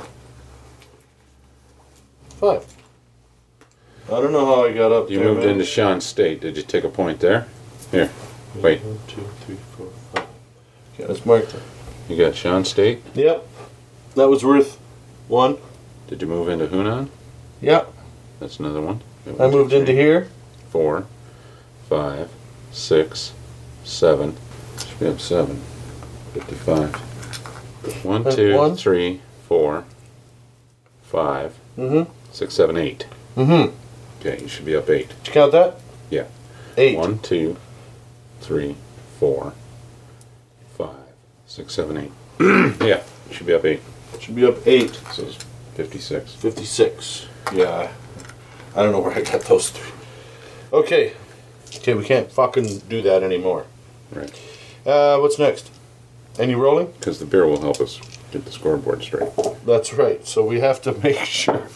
S2: 5. I don't know how I got up
S1: You
S2: there.
S1: moved
S2: man.
S1: into Sean State. Did you take a point there? Here. Wait.
S2: 1, 2, 3, 4, 5. Okay, let's mark that.
S1: You got Sean State?
S2: Yep. That was worth 1.
S1: Did you move into Hunan?
S2: Yep.
S1: That's another one.
S2: I moved into here.
S1: 4, 5, 6, 7. Should be up 7. 55. 1,
S2: That's
S1: 2,
S2: one.
S1: 3, 4, 5,
S2: Mm-hmm.
S1: 6, 7, 8.
S2: Mm-hmm.
S1: Okay, you should be up 8.
S2: Did you count that?
S1: Yeah.
S2: 8.
S1: 1, 2, 3, 4, 5, 6, 7, 8. Yeah, you should be up 8.
S2: Should be up 8.
S1: So it's 56.
S2: 56. Yeah. I don't know where I got those 3. Okay. Okay, we can't fucking do that anymore.
S1: Right.
S2: What's next? Any rolling?
S1: Because the beer will help us get the scoreboard straight.
S2: That's right. So we have to make sure.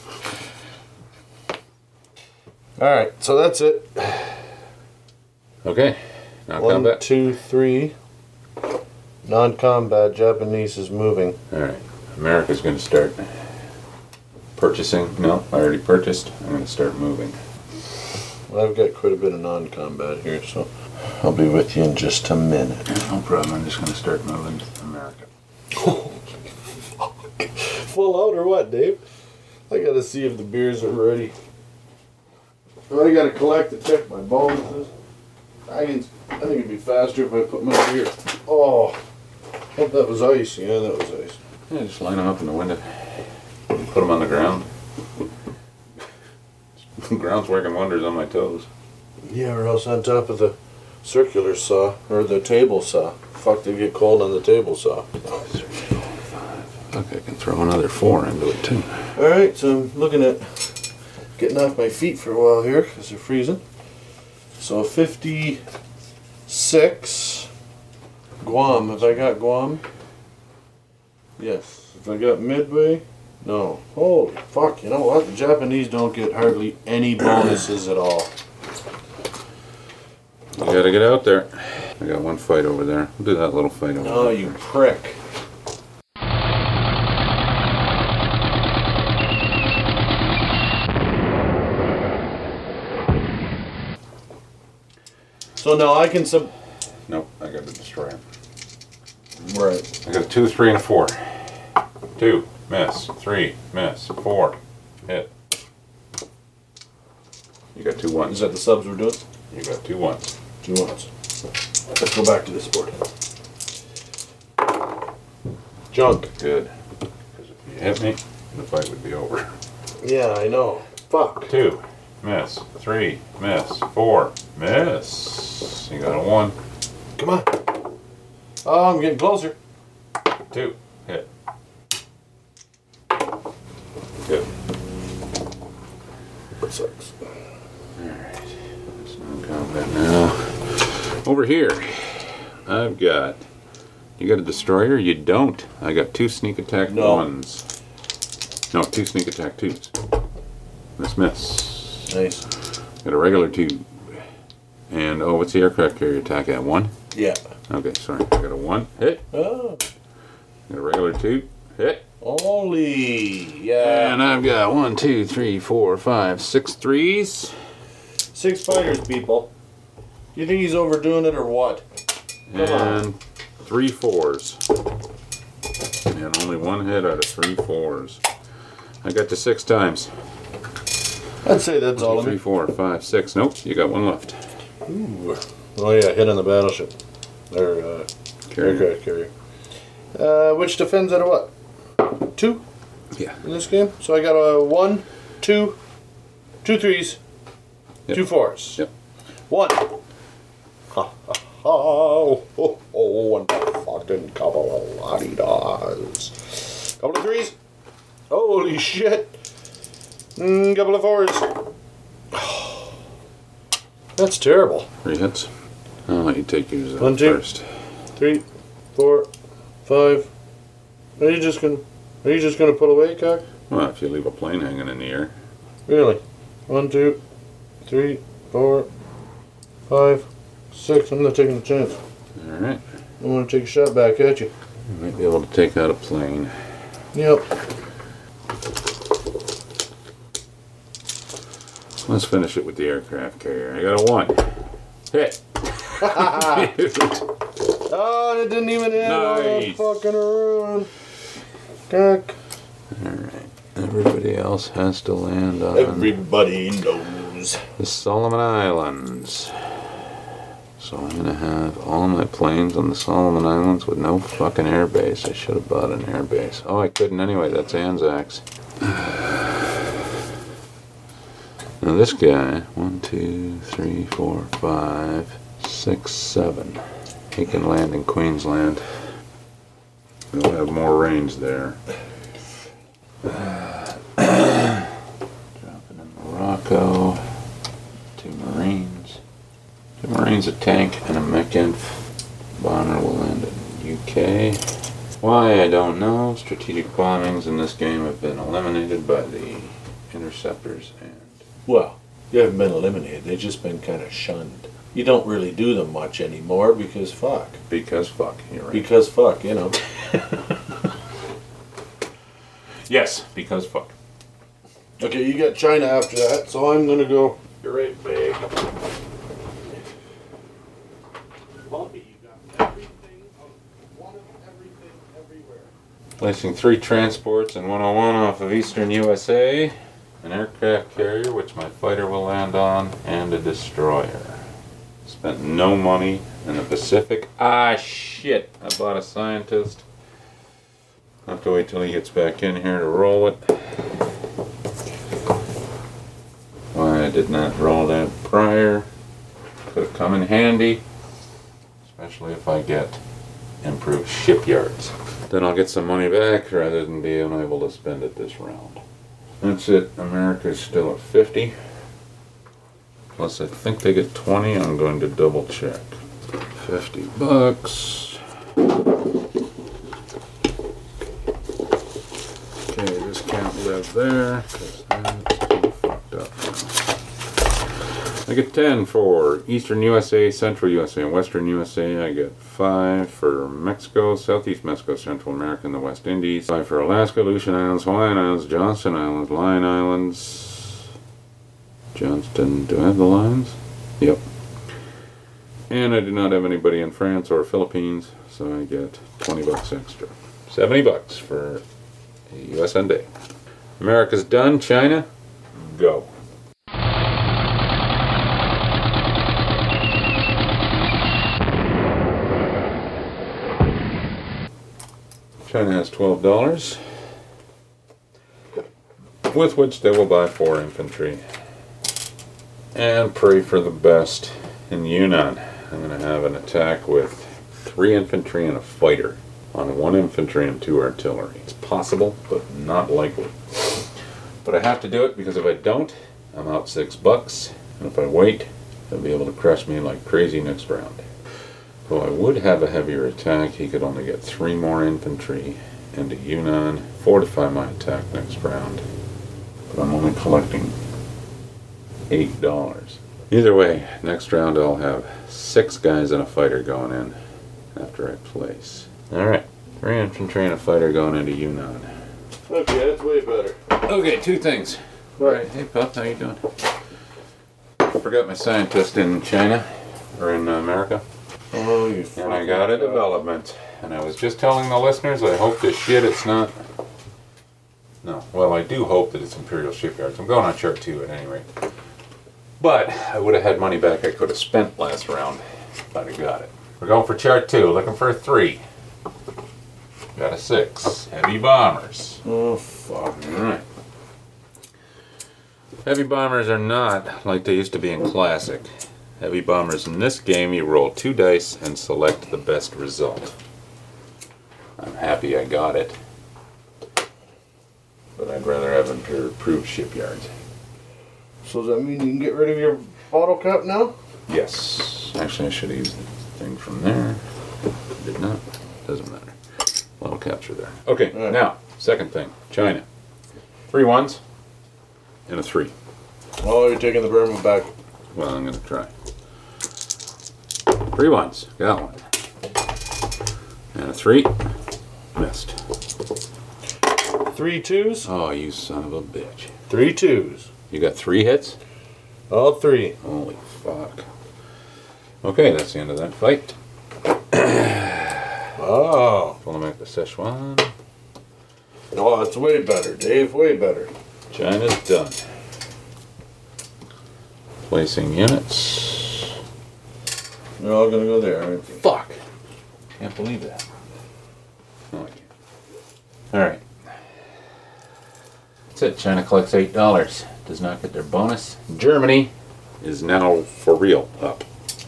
S2: Alright, so that's it.
S1: Okay. Now
S2: 1,
S1: combat.
S2: 2, 3. Non-combat Japanese is moving.
S1: Alright. America's going to start purchasing. No, I already purchased. I'm going to start moving.
S2: Well, I've got quite a bit of non-combat here, so I'll be with you in just a minute.
S1: No problem. I'm just going to start moving to America.
S2: Full out or what, Dave? I gotta see if the beers are ready. I gotta collect to check my bonuses. I think it'd be faster if I put my beer. Oh, hope that was ice. Yeah, that was ice.
S1: Yeah, just line them up in the window. Put them on the ground. The ground's working wonders on my toes.
S2: Yeah, or else on top of the circular saw or the table saw. Fuck, they get cold on the table saw.
S1: Fuck, I can throw another 4 into it too.
S2: All right, so I'm looking at getting off my feet for a while here because they're freezing. So 56. Guam. Have I got Guam? Yes. Have I got Midway? No. Holy fuck, you know what? The Japanese don't get hardly any bonuses at all.
S1: You gotta get out there. I got 1 fight over there. We'll do that little fight over
S2: Oh,
S1: there.
S2: you prick. So now I can
S1: Nope, I gotta destroy him.
S2: Right.
S1: I got a 2, 3, and a 4. 2, miss. 3, miss. 4, hit. You got 2
S2: Is
S1: ones.
S2: that the subs we're doing?
S1: You got 2 ones.
S2: 2 ones. Let's go back to this board. Junk.
S1: Good. Because if you hit me, the fight would be over.
S2: Yeah, I know. Fuck.
S1: 2, miss. 3, miss. 4, miss. You got a 1.
S2: Come on. Oh, I'm getting closer.
S1: 2, hit. Good.
S2: That sucks.
S1: Alright. Let's non-combat now. Over here, I've got. You got a destroyer? You don't. I got 2 sneak attack
S2: No.
S1: 1s. No, 2 sneak attack 2s. Miss.
S2: Nice.
S1: Got a regular 2. And, oh, what's the aircraft carrier attack at? 1?
S2: Yeah.
S1: Okay, sorry. I got a 1, hit.
S2: Oh.
S1: Got a regular 2, hit.
S2: Only. Yeah.
S1: And I've got 1, 2, 3, 4, 5, 6 threes.
S2: 6 fighters, people. You think he's overdoing it or what? Come on.
S1: And 3 fours. And only 1 hit out of 3 fours. I got to 6 times.
S2: I'd say that's all
S1: 1,
S2: of
S1: 2, 3,
S2: me.
S1: 4, 5, 6. Nope, you got 1 left.
S2: Ooh. Oh yeah, hit on the battleship. Or aircraft carrier. Which defends at a what? 2
S1: Yeah.
S2: in this game? So I got a 1, 2, 2 threes,
S1: Yep.
S2: 2 fours.
S1: Yep.
S2: 1. Ha ha ha. Oh, oh, oh, and a fucking couple of la-di-das. Couple of threes. Holy shit. Couple of fours. That's terrible.
S1: 3 hits. I'll let you take yours out
S2: 1, 2.
S1: first.
S2: 3, 4, 5. Are you just gonna pull away, cock?
S1: Well, if you leave a plane hanging in the air.
S2: Really? 1, 2, 3, 4, 5, 6. I'm not taking a chance.
S1: Alright.
S2: I want to take a shot back at you.
S1: You might be able to take out a plane.
S2: Yep.
S1: Let's finish it with the aircraft carrier. I got a 1. Hit.
S2: Oh, and it didn't even hit on the
S1: Nice.
S2: fucking around. Cock.
S1: Alright. Everybody else has to land on
S2: Everybody knows.
S1: the Solomon Islands. So I'm gonna have all my planes on the Solomon Islands with no fucking airbase. I should have bought an airbase. Oh, I couldn't anyway. That's Anzacs. Now this guy, 1, 2, 3, 4, 5, 6, 7. He can land in Queensland. We'll have more range there. Dropping in Morocco. 2 Marines. 2 Marines, a tank, and a mech inf. Bomber will land in UK. Why, I don't know. Strategic bombings in this game have been eliminated by the interceptors and
S2: Well, you haven't been eliminated. They've just been kind of shunned. You don't really do them much anymore because fuck.
S1: because fuck, you're right.
S2: Because fuck, you know.
S1: Yes, because fuck.
S2: Okay, you got China after that, so I'm gonna go. You're right, big. Bumpy, you got everything, one of everything, everywhere.
S1: Placing 3 transports and 101 off of eastern USA. An aircraft carrier, which my fighter will land on, and a destroyer. Spent no money in the Pacific. Ah, shit. I bought a scientist. I'll have to wait till he gets back in here to roll it. Why I did not roll that prior. Could have come in handy. Especially if I get improved shipyards. Then I'll get some money back rather than be unable to spend it this round. That's it. America's still at 50. Plus I think they get 20. I'm going to double check. $50. Okay, this can't live there because that's too fucked up now. I get 10 for Eastern USA, Central USA, and Western USA. I get 5 for Mexico, Southeast Mexico, Central America, and the West Indies. 5 for Alaska, Aleutian Islands, Hawaiian Islands, Johnston Islands, Line Islands. Johnston, do I have the lines? Yep. And I do not have anybody in France or Philippines, so I get $20 extra. $70 for a USN day. America's done. China, go. China has $12, with which they will buy 4 infantry and pray for the best in Yunnan. I'm going to have an attack with 3 infantry and a fighter on 1 infantry and 2 artillery. It's possible, but not likely. But I have to do it because if I don't, I'm out $6, and if I wait, they'll be able to crush me like crazy next round. Though I would have a heavier attack, he could only get 3 more infantry into Yunnan, fortify my attack next round. But I'm only collecting $8. Either way, next round I'll have 6 guys and a fighter going in after I place. Alright, 3 infantry and a fighter going into Yunnan.
S2: Okay, that's way better.
S1: Okay, 2 things. Alright, hey Pup, how you doing? Forgot my scientist in China, or in America.
S2: Oh, you
S1: And I got a development. And I was just telling the listeners, I hope this shit it's not... No, well I do hope that it's Imperial Shipyards. I'm going on chart 2 at any rate. But I would have had money back I could have spent last round if I'd have got it. We're going for chart 2, looking for a 3. Got a 6. Heavy bombers.
S2: Oh, fuck.
S1: Alright. Heavy bombers are not like they used to be in Classic. Heavy bombers in this game, you roll 2 dice and select the best result. I'm happy I got it. But I'd rather have improved shipyards.
S2: So does that mean you can get rid of your bottle cap now?
S1: Yes. Actually, I should have used the thing from there. Did not. Doesn't matter. Bottle caps are there. Okay,
S2: Right.
S1: now, second thing. China. 3 1s and a 3.
S2: Oh, you're taking the Burma back.
S1: Well, I'm going to try. 3 1s. Got one. And a 3. Missed.
S2: 3 2s?
S1: Oh, you son of a bitch.
S2: 3 2s.
S1: You got 3 hits?
S2: All 3.
S1: Holy fuck. Okay, that's the end of that fight.
S2: Oh.
S1: Pulling back the Szechuan.
S2: Oh, it's way better, Dave. Way better.
S1: China's done. Placing units.
S2: They're all gonna go there, aren't they?
S1: Fuck. Can't believe that. No, I can't. Alright. That's it. China collects $8. Does not get their bonus. Germany is now for real up.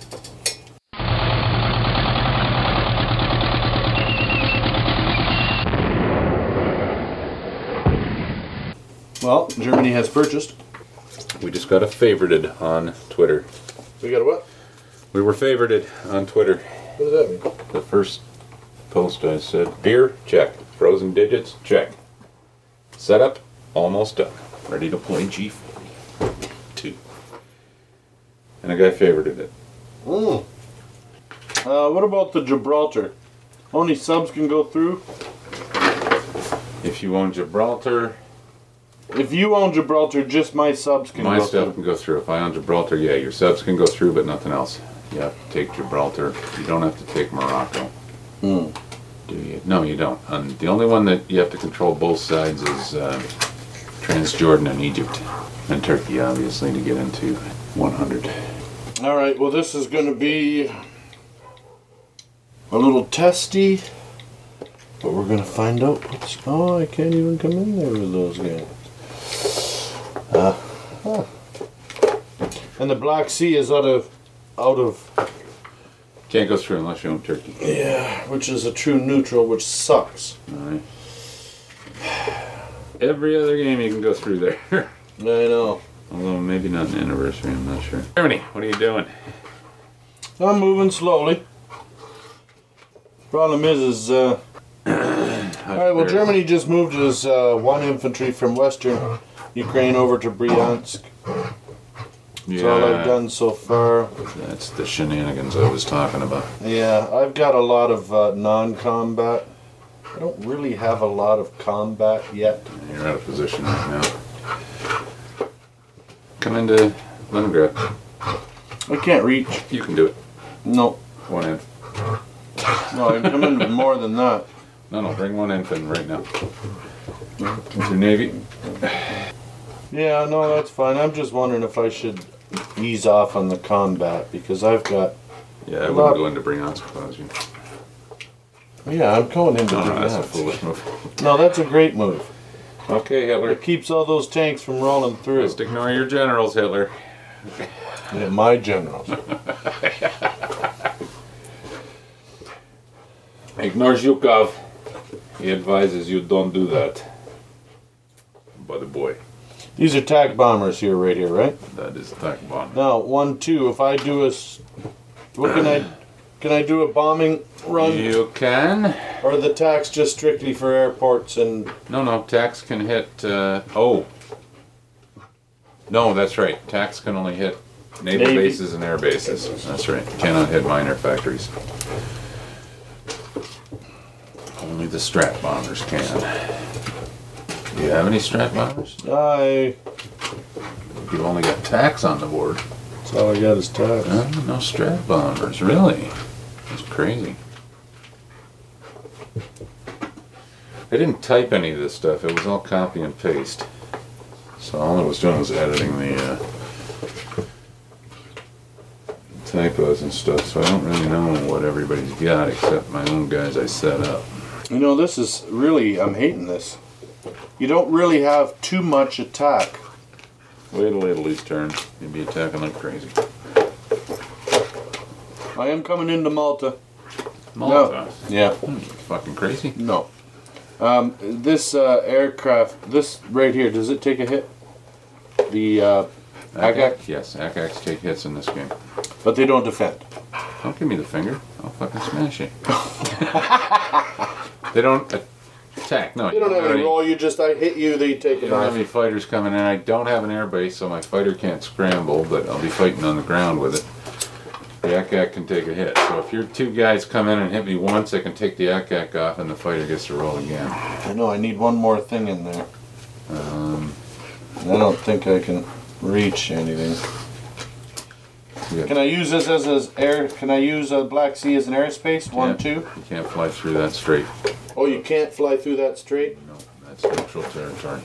S2: Well, Germany has purchased.
S1: We just got a favorited on Twitter.
S2: We got a what?
S1: We were favorited on Twitter.
S2: What does that mean?
S1: The first post I said, beer, check. Frozen digits, check. Setup, almost done. Ready to play G42. And a guy favorited it.
S2: What about the Gibraltar? Only subs can go through?
S1: If you own Gibraltar,
S2: If you own Gibraltar, just my subs can
S1: my
S2: go
S1: stuff
S2: through.
S1: can go through. If I own Gibraltar, yeah, your subs can go through, but nothing else. You have to take Gibraltar. You don't have to take Morocco. Do you? No, you don't. The only one that you have to control both sides is Transjordan and Egypt. And Turkey, obviously, to get into 100.
S2: Alright, well this is going to be a little testy. But we're going to find out what's... Oh, I can't even come in there with those guys. And the Black Sea is out of...
S1: Can't go through unless you own Turkey.
S2: Yeah, which is a true neutral, which sucks.
S1: Alright. Every other game you can go through there.
S2: I know.
S1: Although maybe not an anniversary, I'm not sure. Germany, what are you doing?
S2: I'm moving slowly. Problem is Alright, well Germany just moved his 1 infantry from western Ukraine over to Bryansk. That's all I've done so far.
S1: That's the shenanigans I was talking about.
S2: Yeah, I've got a lot of non-combat. I don't really have a lot of combat yet.
S1: You're out of position right now. Come into Leningrad.
S2: I can't reach.
S1: You can do it.
S2: No.
S1: 1 inf.
S2: No, I can come in with more than that.
S1: No, bring 1 infant right now. With your navy.
S2: Yeah, no, that's fine. I'm just wondering if I should ease off on the combat because I've got...
S1: Yeah, I wouldn't go into Bryansk if I was you.
S2: Yeah, I'm going into
S1: No, that's a
S2: Bryansk.
S1: foolish move.
S2: No, that's a great move.
S1: Okay, Hitler.
S2: It keeps all those tanks from rolling through.
S1: Just ignore your generals, Hitler.
S2: Yeah, my generals.
S1: Ignore Zhukov. He advises you don't do that. Buddy boy.
S2: These are TAC bombers here, right here, right?
S1: That is attack bomb.
S2: Now, 1, 2. If I do what can I do a bombing run,
S1: You can.
S2: or the TAC's just strictly for airports and?
S1: No, tax can hit. Oh. No, that's right. Tax can only hit Naval
S2: Navy.
S1: bases and air bases. That's right. Cannot hit minor factories. Only the Strat bombers can. Do you have any Strat bombers? You've only got TACs on the board.
S2: That's all I got is tax.
S1: No Strat bombers, really? That's crazy. I didn't type any of this stuff. It was all copy and paste. So all I was doing was editing the typos and stuff. So I don't really know what everybody's got except my own guys I set up.
S2: You know, this is really, I'm hating this. You don't really have too much attack.
S1: Wait till Italy's turn. You'd be attacking like crazy.
S2: I am coming into Malta.
S1: Malta?
S2: No. Yeah.
S1: Fucking crazy.
S2: No. This aircraft, this right here, does it take a hit? The ACAC?
S1: Yes, ACACs take hits in this game.
S2: But they don't defend.
S1: Don't give me the finger. I'll fucking smash it. They don't attack. No,
S2: You don't have any roll, you just, I hit you, they take
S1: You
S2: it
S1: don't have
S2: off.
S1: any fighters coming in. I don't have an air base, so my fighter can't scramble, but I'll be fighting on the ground with it. The ACAC can take a hit. So if your two guys come in and hit me once, I can take the ACAC off and the fighter gets to roll again.
S2: I know, I need one more thing in there. I don't think I can reach anything.
S1: Yeah.
S2: Can I use this as air? Can I use Black Sea as an airspace? One,
S1: Can't.
S2: two.
S1: You can't fly through that straight.
S2: Oh, you can't fly through that straight?
S1: No, that's neutral territory.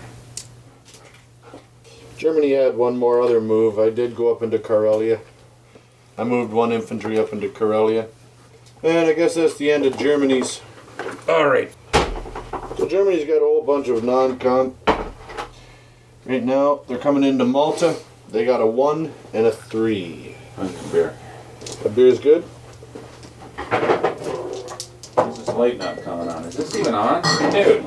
S2: Germany had one more other move. I did go up into Karelia. I moved one infantry up into Karelia. And I guess that's the end of Germany's.
S1: Alright.
S2: So Germany's got a whole bunch of non-com. Right now, they're coming into Malta. They got a 1 and a 3.
S1: Beer.
S2: A beer's good?
S1: This is light not coming on. Is this even on? Dude.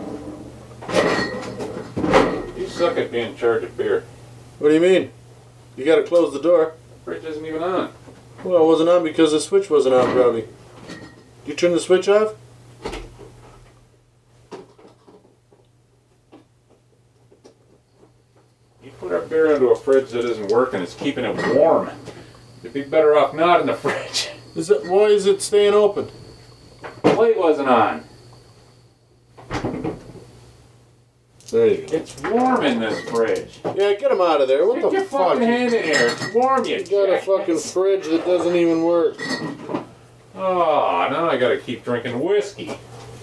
S1: You suck at being in charge of beer.
S2: What do you mean? You gotta close the door.
S1: Fridge isn't even on.
S2: Well, it wasn't on because the switch wasn't on, probably. You turn the switch off?
S1: You put our beer into a fridge that isn't working, it's keeping it warm. You'd be better off not in the fridge.
S2: Why is it staying open?
S1: The light wasn't on.
S2: There you go.
S1: It's warm in this fridge.
S2: Yeah, get him out of there. What
S1: Get
S2: the
S1: your
S2: fuck?
S1: fucking hand in here. It's warm, you
S2: You got a
S1: jackass.
S2: fucking fridge that doesn't even work.
S1: Oh, now I gotta keep drinking whiskey.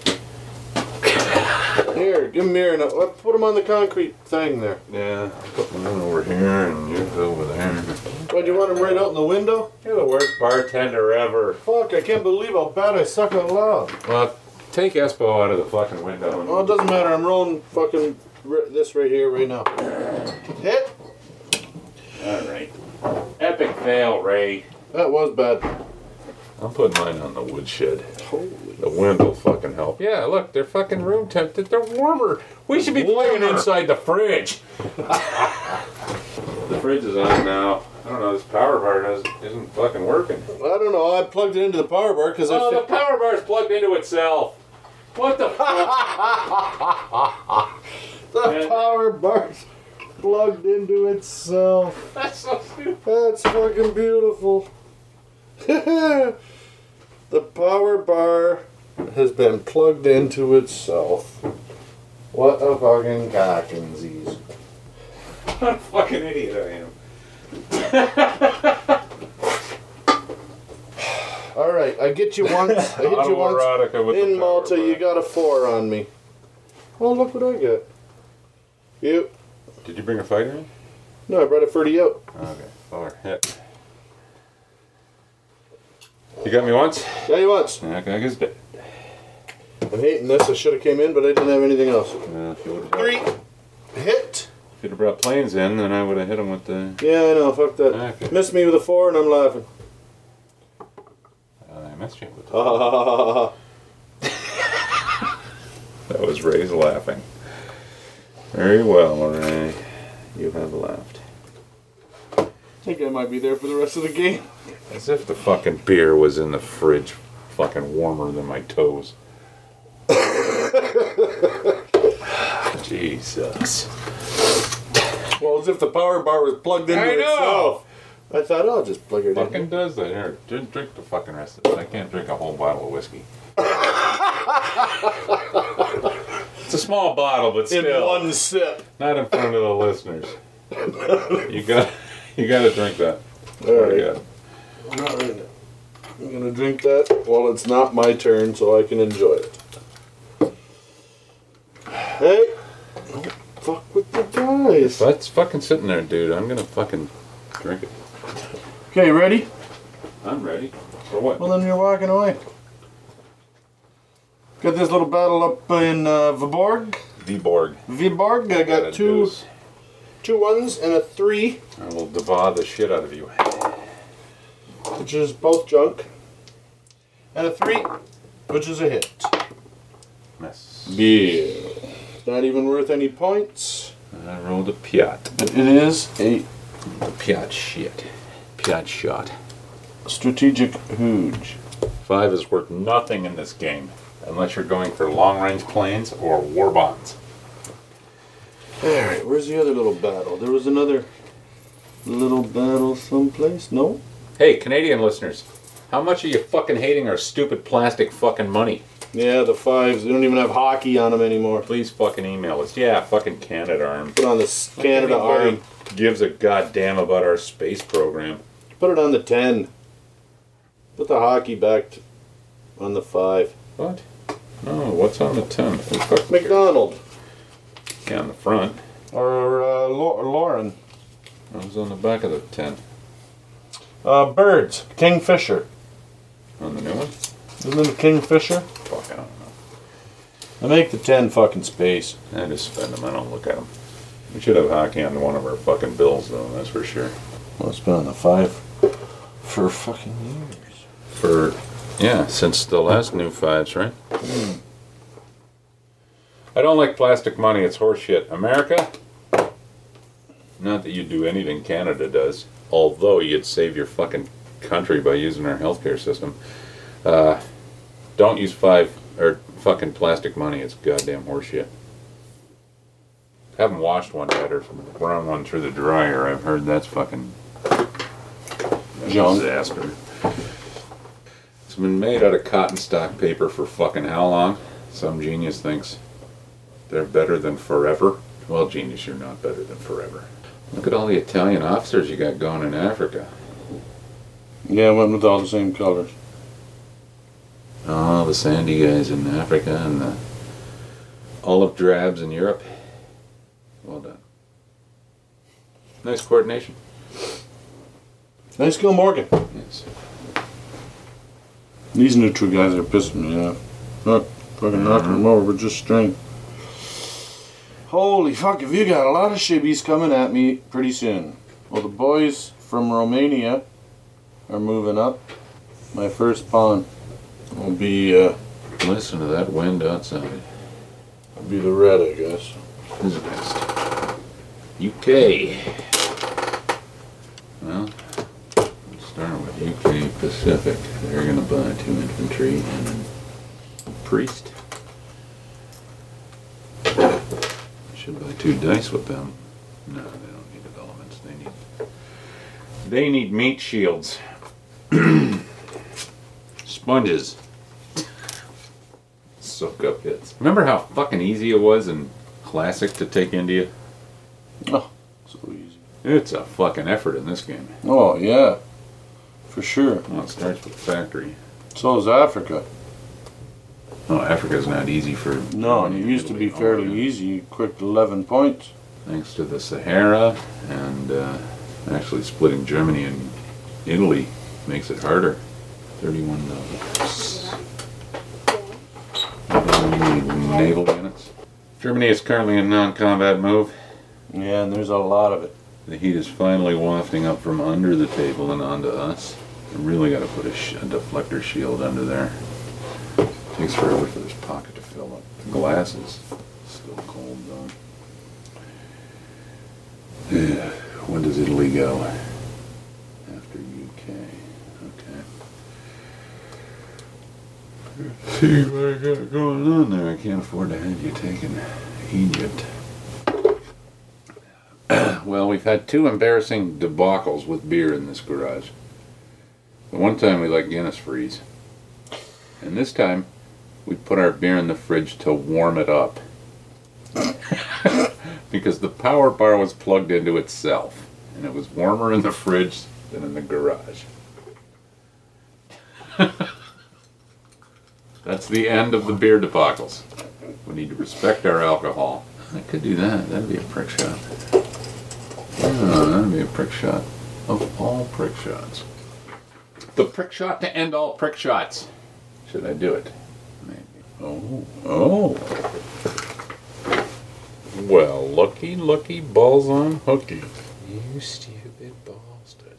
S2: Here, give him here and put him on the concrete thing there.
S1: Yeah, I'll put one over here and you over there.
S2: What, do you want him right out in the window?
S1: You're the worst bartender ever.
S2: Fuck, I can't believe how bad I suck out loud.
S1: Well, take Espo out of the fucking window.
S2: Well, it doesn't matter. I'm rolling fucking this right here, right now. Hit.
S1: Alright. Epic fail, Ray.
S2: That was bad.
S1: I'm putting mine on the woodshed.
S2: Holy.
S1: The wind will fucking help. Yeah, look, they're fucking room temp. They're warmer. We should be playing
S2: Warmer.
S1: inside the fridge. The fridge is on now. I don't know, this power bar isn't fucking working.
S2: I don't know. I plugged it into the power bar because
S1: Oh, the power bar's plugged into itself. What the fuck?
S2: the power bar's plugged into itself.
S1: That's so stupid.
S2: That's fucking beautiful. The power bar has been plugged into itself. What a fucking cockinsies.
S1: What a fucking idiot I am.
S2: Alright, I get you once. I hit you once.
S1: Autoerotica with the
S2: In
S1: power
S2: Malta,
S1: bar.
S2: you got a 4 on me. Well, look what I got. You.
S1: Did you bring a fighter in?
S2: No, I brought a 30 out.
S1: Okay, 4 hit. You got me once?
S2: Got you once.
S1: Okay, I guess dead.
S2: I'm hating this. I should have came in, but I didn't have anything else.
S1: If you
S2: 3. Hit.
S1: would have brought planes in, then I would have hit him with the.
S2: Yeah, I know. Fuck that.
S1: Okay.
S2: Missed me with a 4 and I'm laughing.
S1: I missed you with
S2: Ha ha ha ha ha.
S1: That was Ray's laughing. Very well, Ray. You have laughed.
S2: I think I might be there for the rest of the game.
S1: As if the fucking beer was in the fridge fucking warmer than my toes. Jesus.
S2: Well, as if the power bar was plugged into
S1: I know.
S2: itself. I thought I'll just plug it
S1: Fucking
S2: in.
S1: does that. Here, drink the fucking rest of it. I can't drink a whole bottle of whiskey. It's a small bottle, but still.
S2: In one sip.
S1: Not in front of the listeners. You got to drink that.
S2: All right.
S1: Yeah.
S2: Not right now. I'm gonna drink that while it's not my turn, so I can enjoy it. Hey, don't fuck with the guys.
S1: That's fucking sitting there, dude. I'm gonna fucking drink it.
S2: Okay, ready?
S1: I'm ready. For what?
S2: Well, then you're walking away. Got this little battle up in Viborg.
S1: Viborg.
S2: Viborg. I got two ones and a 3,
S1: I will devour the shit out of you.
S2: which is both junk, and a 3, which is a hit.
S1: Mess.
S2: Yeah. Not even worth any points.
S1: I rolled a Piat.
S2: But it is a
S1: Piat shit. Piat shot.
S2: strategic hooge.
S1: 5 is worth nothing in this game unless you're going for long-range planes or war bonds.
S2: Alright, where's the other little battle? There was another little battle someplace? No?
S1: Hey, Canadian listeners, how much are you fucking hating our stupid plastic fucking money?
S2: Yeah, the 5s. They don't even have hockey on them anymore.
S1: Please fucking email us. Yeah, fucking Canada Arm.
S2: Put on the Canada Arm.
S1: Gives a goddamn about our space program.
S2: Put it on the 10. Put the hockey back on the 5.
S1: What? No, what's on the 10? Who the fuck-
S2: McDonald.
S1: Yeah, on the front.
S2: Or Lauren.
S1: I was on the back of the 10.
S2: Birds. Kingfisher.
S1: On the new one?
S2: Isn't it a Kingfisher?
S1: Fuck, I don't know.
S2: I make the 10 fucking space.
S1: I just spend them. I don't look at them. We should have hockey on one of our fucking bills, though. That's for sure.
S2: Well, it's been on the 5 for fucking years.
S1: Since the last new 5s, right? I don't like plastic money. It's horseshit. America? Not that you do anything Canada does. Although you'd save your fucking country by using our healthcare system. Don't use 5 or fucking plastic money. It's goddamn horseshit. Haven't washed one yet or run one through the dryer. I've heard that's fucking
S2: Junk.
S1: disaster. It's been made out of cotton stock paper for fucking how long? Some genius thinks they're better than forever. Well, genius, you're not better than forever. Look at all the Italian officers you got going in Africa.
S2: Yeah, I went with all the same colors.
S1: Oh, the sandy guys in Africa and the olive drabs in Europe. Well done. Nice coordination.
S2: Nice Gil Morgan.
S1: Yes.
S2: These neutral guys are pissing me off. Look, fucking knocking them over with just string. Holy fuck, have you got a lot of shibbies coming at me pretty soon. Well, the boys from Romania are moving up. My first pawn will be
S1: Listen to that wind outside.
S2: the red, I guess.
S1: Who's next? UK. Well, let's start with UK Pacific. They're going to buy 2 infantry and a priest. Should buy 2 dice with them. No, they don't need developments. They need meat shields. Sponges. Soak up hits. Remember how fucking easy it was in Classic to take India?
S2: Oh, so easy.
S1: It's a fucking effort in this game.
S2: Oh, yeah. For sure.
S1: Well, it starts with factory.
S2: So is Africa.
S1: Oh, Africa's not easy for...
S2: No, and it used to be fairly easy. Quick 11 points.
S1: Thanks to the Sahara and actually splitting Germany and Italy makes it harder. $31. Naval units. Germany is currently in non-combat move.
S2: Yeah, and there's a lot of it.
S1: The heat is finally wafting up from under the table and onto us. I really got to put a deflector shield under there. Takes forever for this pocket to fill up. The glass is still cold though. Yeah. When does Italy go? After UK. Okay. Let's see what I got going on there. I can't afford to have you taking Egypt. Well, we've had two embarrassing debacles with beer in this garage. The one time we let Guinness freeze. And this time, we put our beer in the fridge to warm it up. Because the power bar was plugged into itself. And it was warmer in the fridge than in the garage. That's the end of the beer debacles. We need to respect our alcohol. I could do that. That'd be a prick shot. Oh, that'd be a prick shot. Of all prick shots. The prick shot to end all prick shots. Should I do it? Maybe. Oh. Well, looky, balls on hooky. You stupid bastard.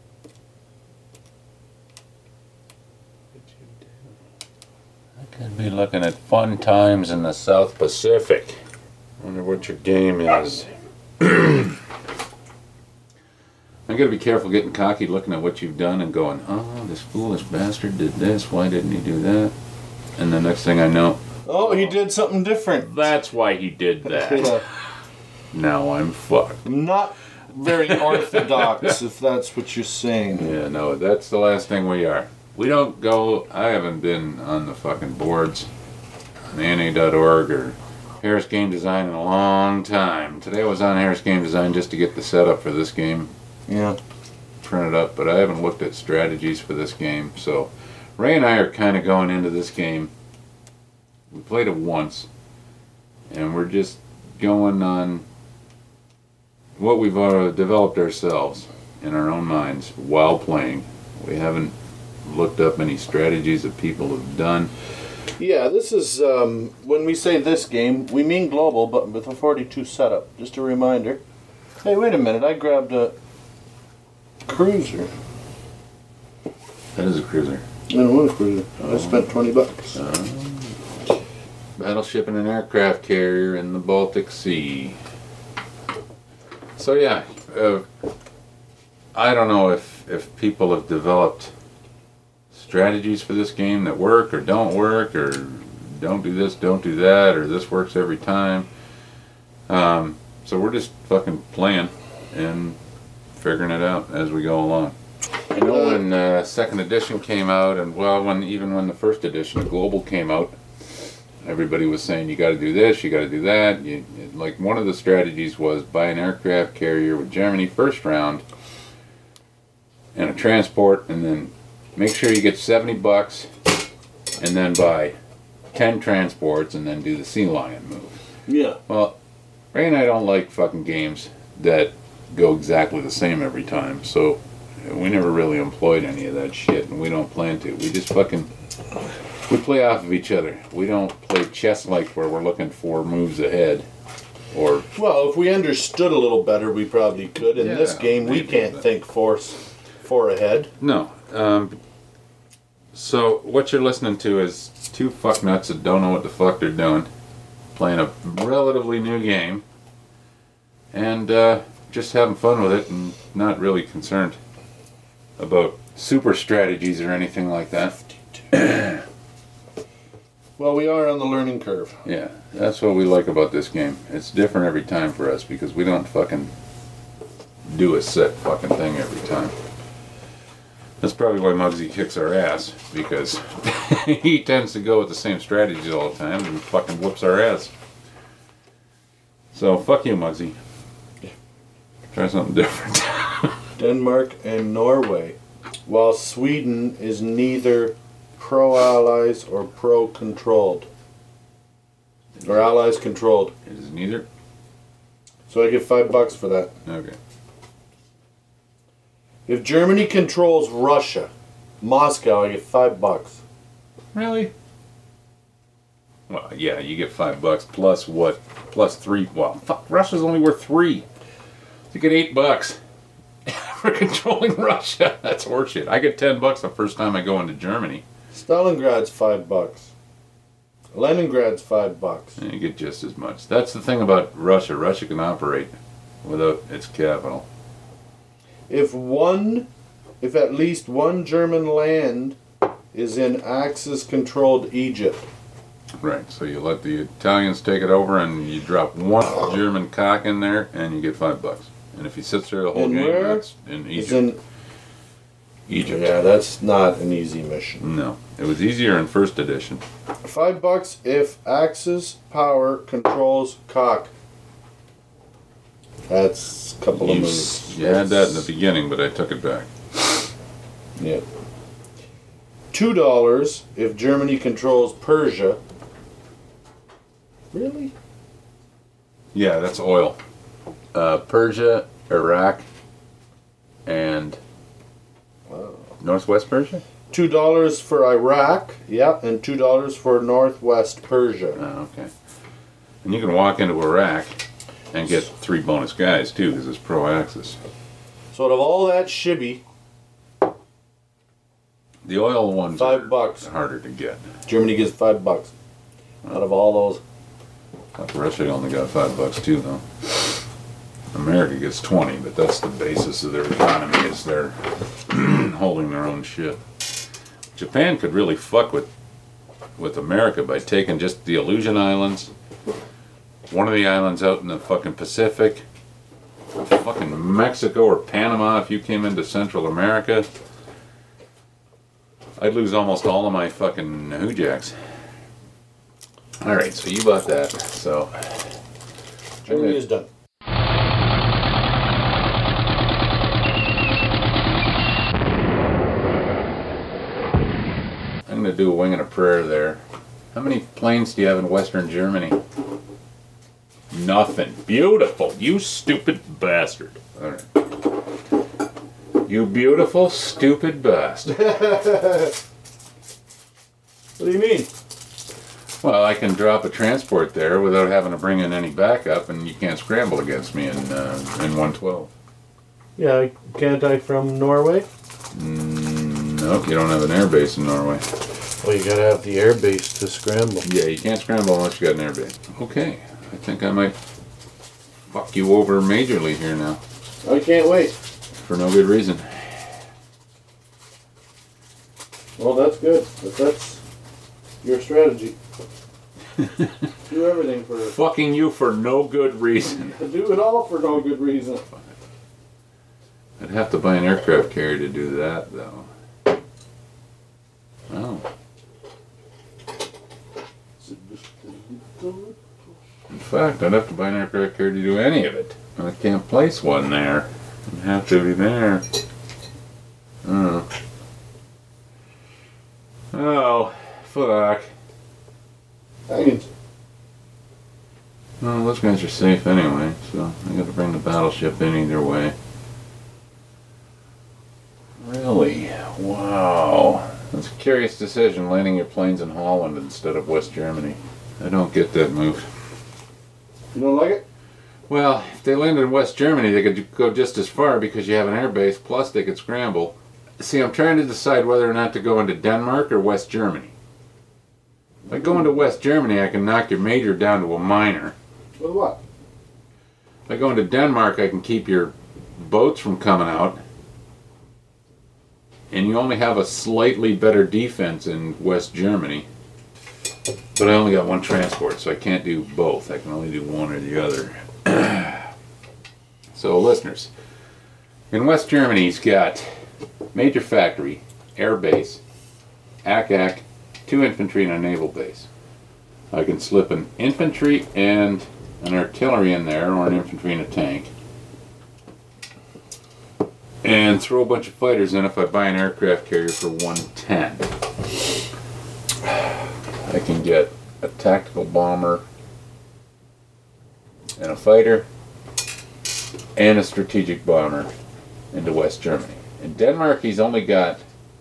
S1: What'd you do? I could be looking at fun times in the South Pacific. Wonder what your game is. I gotta be careful getting cocky looking at what you've done and going, oh, this foolish bastard did this, why didn't he do that? And the next thing I know,
S2: Oh, he did something different.
S1: that's why he did that. Now I'm fucked.
S2: Not very orthodox, if that's what you're saying.
S1: Yeah, no, that's the last thing we are. We don't go, I haven't been on the fucking boards on NA.org or Harris Game Design in a long time. Today I was on Harris Game Design just to get the setup for this game
S2: Yeah.
S1: printed up, but I haven't looked at strategies for this game. So Ray and I are kind of going into this game. We played it once, and we're just going on what we've developed ourselves in our own minds while playing. We haven't looked up any strategies that people have done.
S2: Yeah, this is, when we say this game, we mean global, but with a 42 setup. Just a reminder. Hey, wait a minute, I grabbed a cruiser.
S1: That is a cruiser.
S2: I don't want a cruiser. I spent $20.
S1: Battleship and an aircraft carrier in the Baltic Sea. So yeah, I don't know if people have developed strategies for this game that work or don't don't do this, don't do that, or this works every time. So we're just fucking playing and figuring it out as we go along. I know when second edition came out, and well, even when the first edition of Global came out, everybody was saying you got to do this, you got to do that. Like one of the strategies was buy an aircraft carrier with Germany first round and a transport, and then make sure you get $70, and then buy 10 transports, and then do the Sea Lion move.
S2: Yeah.
S1: Well, Ray and I don't like fucking games that go exactly the same every time, so we never really employed any of that shit, and we don't plan to. We just fucking, we play off of each other. We don't play chess-like where we're looking 4 moves ahead, or...
S2: Well, if we understood a little better, we probably could. In
S1: Yeah,
S2: this game, we
S1: maybe,
S2: can't
S1: but-
S2: think four ahead.
S1: No. So what you're listening to is 2 fucknuts that don't know what the fuck they're doing, playing a relatively new game, and just having fun with it and not really concerned about super strategies or anything like that.
S2: Well, we are on the learning curve.
S1: Yeah, that's what we like about this game. It's different every time for us because we don't fucking do a set fucking thing every time. That's probably why Muggsy kicks our ass, because he tends to go with the same strategies all the time and fucking whoops our ass. So, fuck you, Muggsy. Try something different.
S2: Denmark and Norway, while Sweden is neither pro-allies or pro-controlled. Or allies controlled.
S1: It is neither?
S2: So I get $5 for that.
S1: Okay.
S2: If Germany controls Russia, Moscow, I get $5.
S1: Really? Well, yeah, you get $5 plus what? Plus 3. Well, fuck, Russia's only worth 3. You get $8 for controlling Russia. That's horseshit. I get $10 the first time I go into Germany.
S2: Stalingrad's $5. Leningrad's $5.
S1: And you get just as much. That's the thing about Russia. Russia can operate without its capital.
S2: If at least one German land is in Axis-controlled Egypt.
S1: Right, so you let the Italians take it over and you drop one German cock in there and you get $5. And if he sits there the whole
S2: In
S1: game,
S2: where?
S1: that's in
S2: It's
S1: Egypt.
S2: in,
S1: Egypt.
S2: yeah, that's not an easy mission.
S1: No, it was easier in first edition.
S2: $5 if Axis Power controls cock. That's a couple of moves.
S1: You had that in the beginning, but I took it back.
S2: Yeah. $2 if Germany controls Persia. Really?
S1: Yeah, that's oil. Persia, Iraq, and
S2: Wow.
S1: Northwest Persia?
S2: $2 for Iraq. Yeah, and $2 for Northwest Persia.
S1: Oh, okay. And you can walk into Iraq and get 3 bonus guys, too, because it's pro-axis.
S2: So out of all that shibby,
S1: The oil ones
S2: $5.
S1: are harder to get.
S2: Germany gets $5. Out of all those.
S1: Russia only got $5 too, though. America gets 20, but that's the basis of their economy, is they're holding their own shit. Japan could really fuck with America by taking just the Aleutian Islands, one of the islands out in the fucking Pacific, fucking Mexico or Panama if you came into Central America. I'd lose almost all of my fucking hoojacks. Alright, so you bought that, so...
S2: Germany is done.
S1: I'm going to do a wing and a prayer there. How many planes do you have in Western Germany? Nothing. Beautiful. You stupid bastard. Alright. You beautiful, stupid bastard.
S2: What do you mean?
S1: Well, I can drop a transport there without having to bring in any backup, and you can't scramble against me in 112.
S2: Yeah, can't I from Norway?
S1: Nope, you don't have an air base in Norway.
S2: Well, you gotta have the air base to scramble.
S1: Yeah, you can't scramble unless you got an air base. Okay, I think I might fuck you over majorly here now.
S2: I can't wait.
S1: For no good reason.
S2: Well, that's good, but that's your strategy. Do everything for
S1: Fucking you for no good reason.
S2: do it all for no good reason.
S1: I'd have to buy an aircraft carrier to do that, though. Oh. In fact, I'd have to buy an aircraft carrier to do any of it. And I can't place one there. It'd have to be there. Oh. Oh, fuck.
S2: Hanging.
S1: Well, those guys are safe anyway, so I got to bring the battleship in either way. Really? Wow. That's a curious decision, landing your planes in Holland instead of West Germany. I don't get that move.
S2: You don't like it?
S1: Well, if they landed in West Germany, they could go just as far because you have an air base, plus they could scramble. See, I'm trying to decide whether or not to go into Denmark or West Germany. If I go into West Germany, I can knock your major down to a minor.
S2: With what?
S1: If I go into Denmark, I can keep your boats from coming out. And you only have a slightly better defense in West Germany. But I only got one transport, so I can't do both. I can only do one or the other. So, listeners, in West Germany, he's got major factory, air base, ACAC, 2 infantry, and a naval base. I can slip an infantry and an artillery in there, or an infantry and a tank, and throw a bunch of fighters in if I buy an aircraft carrier for 110. I can get a tactical bomber and a fighter and a strategic bomber into West Germany. In Denmark, he's only got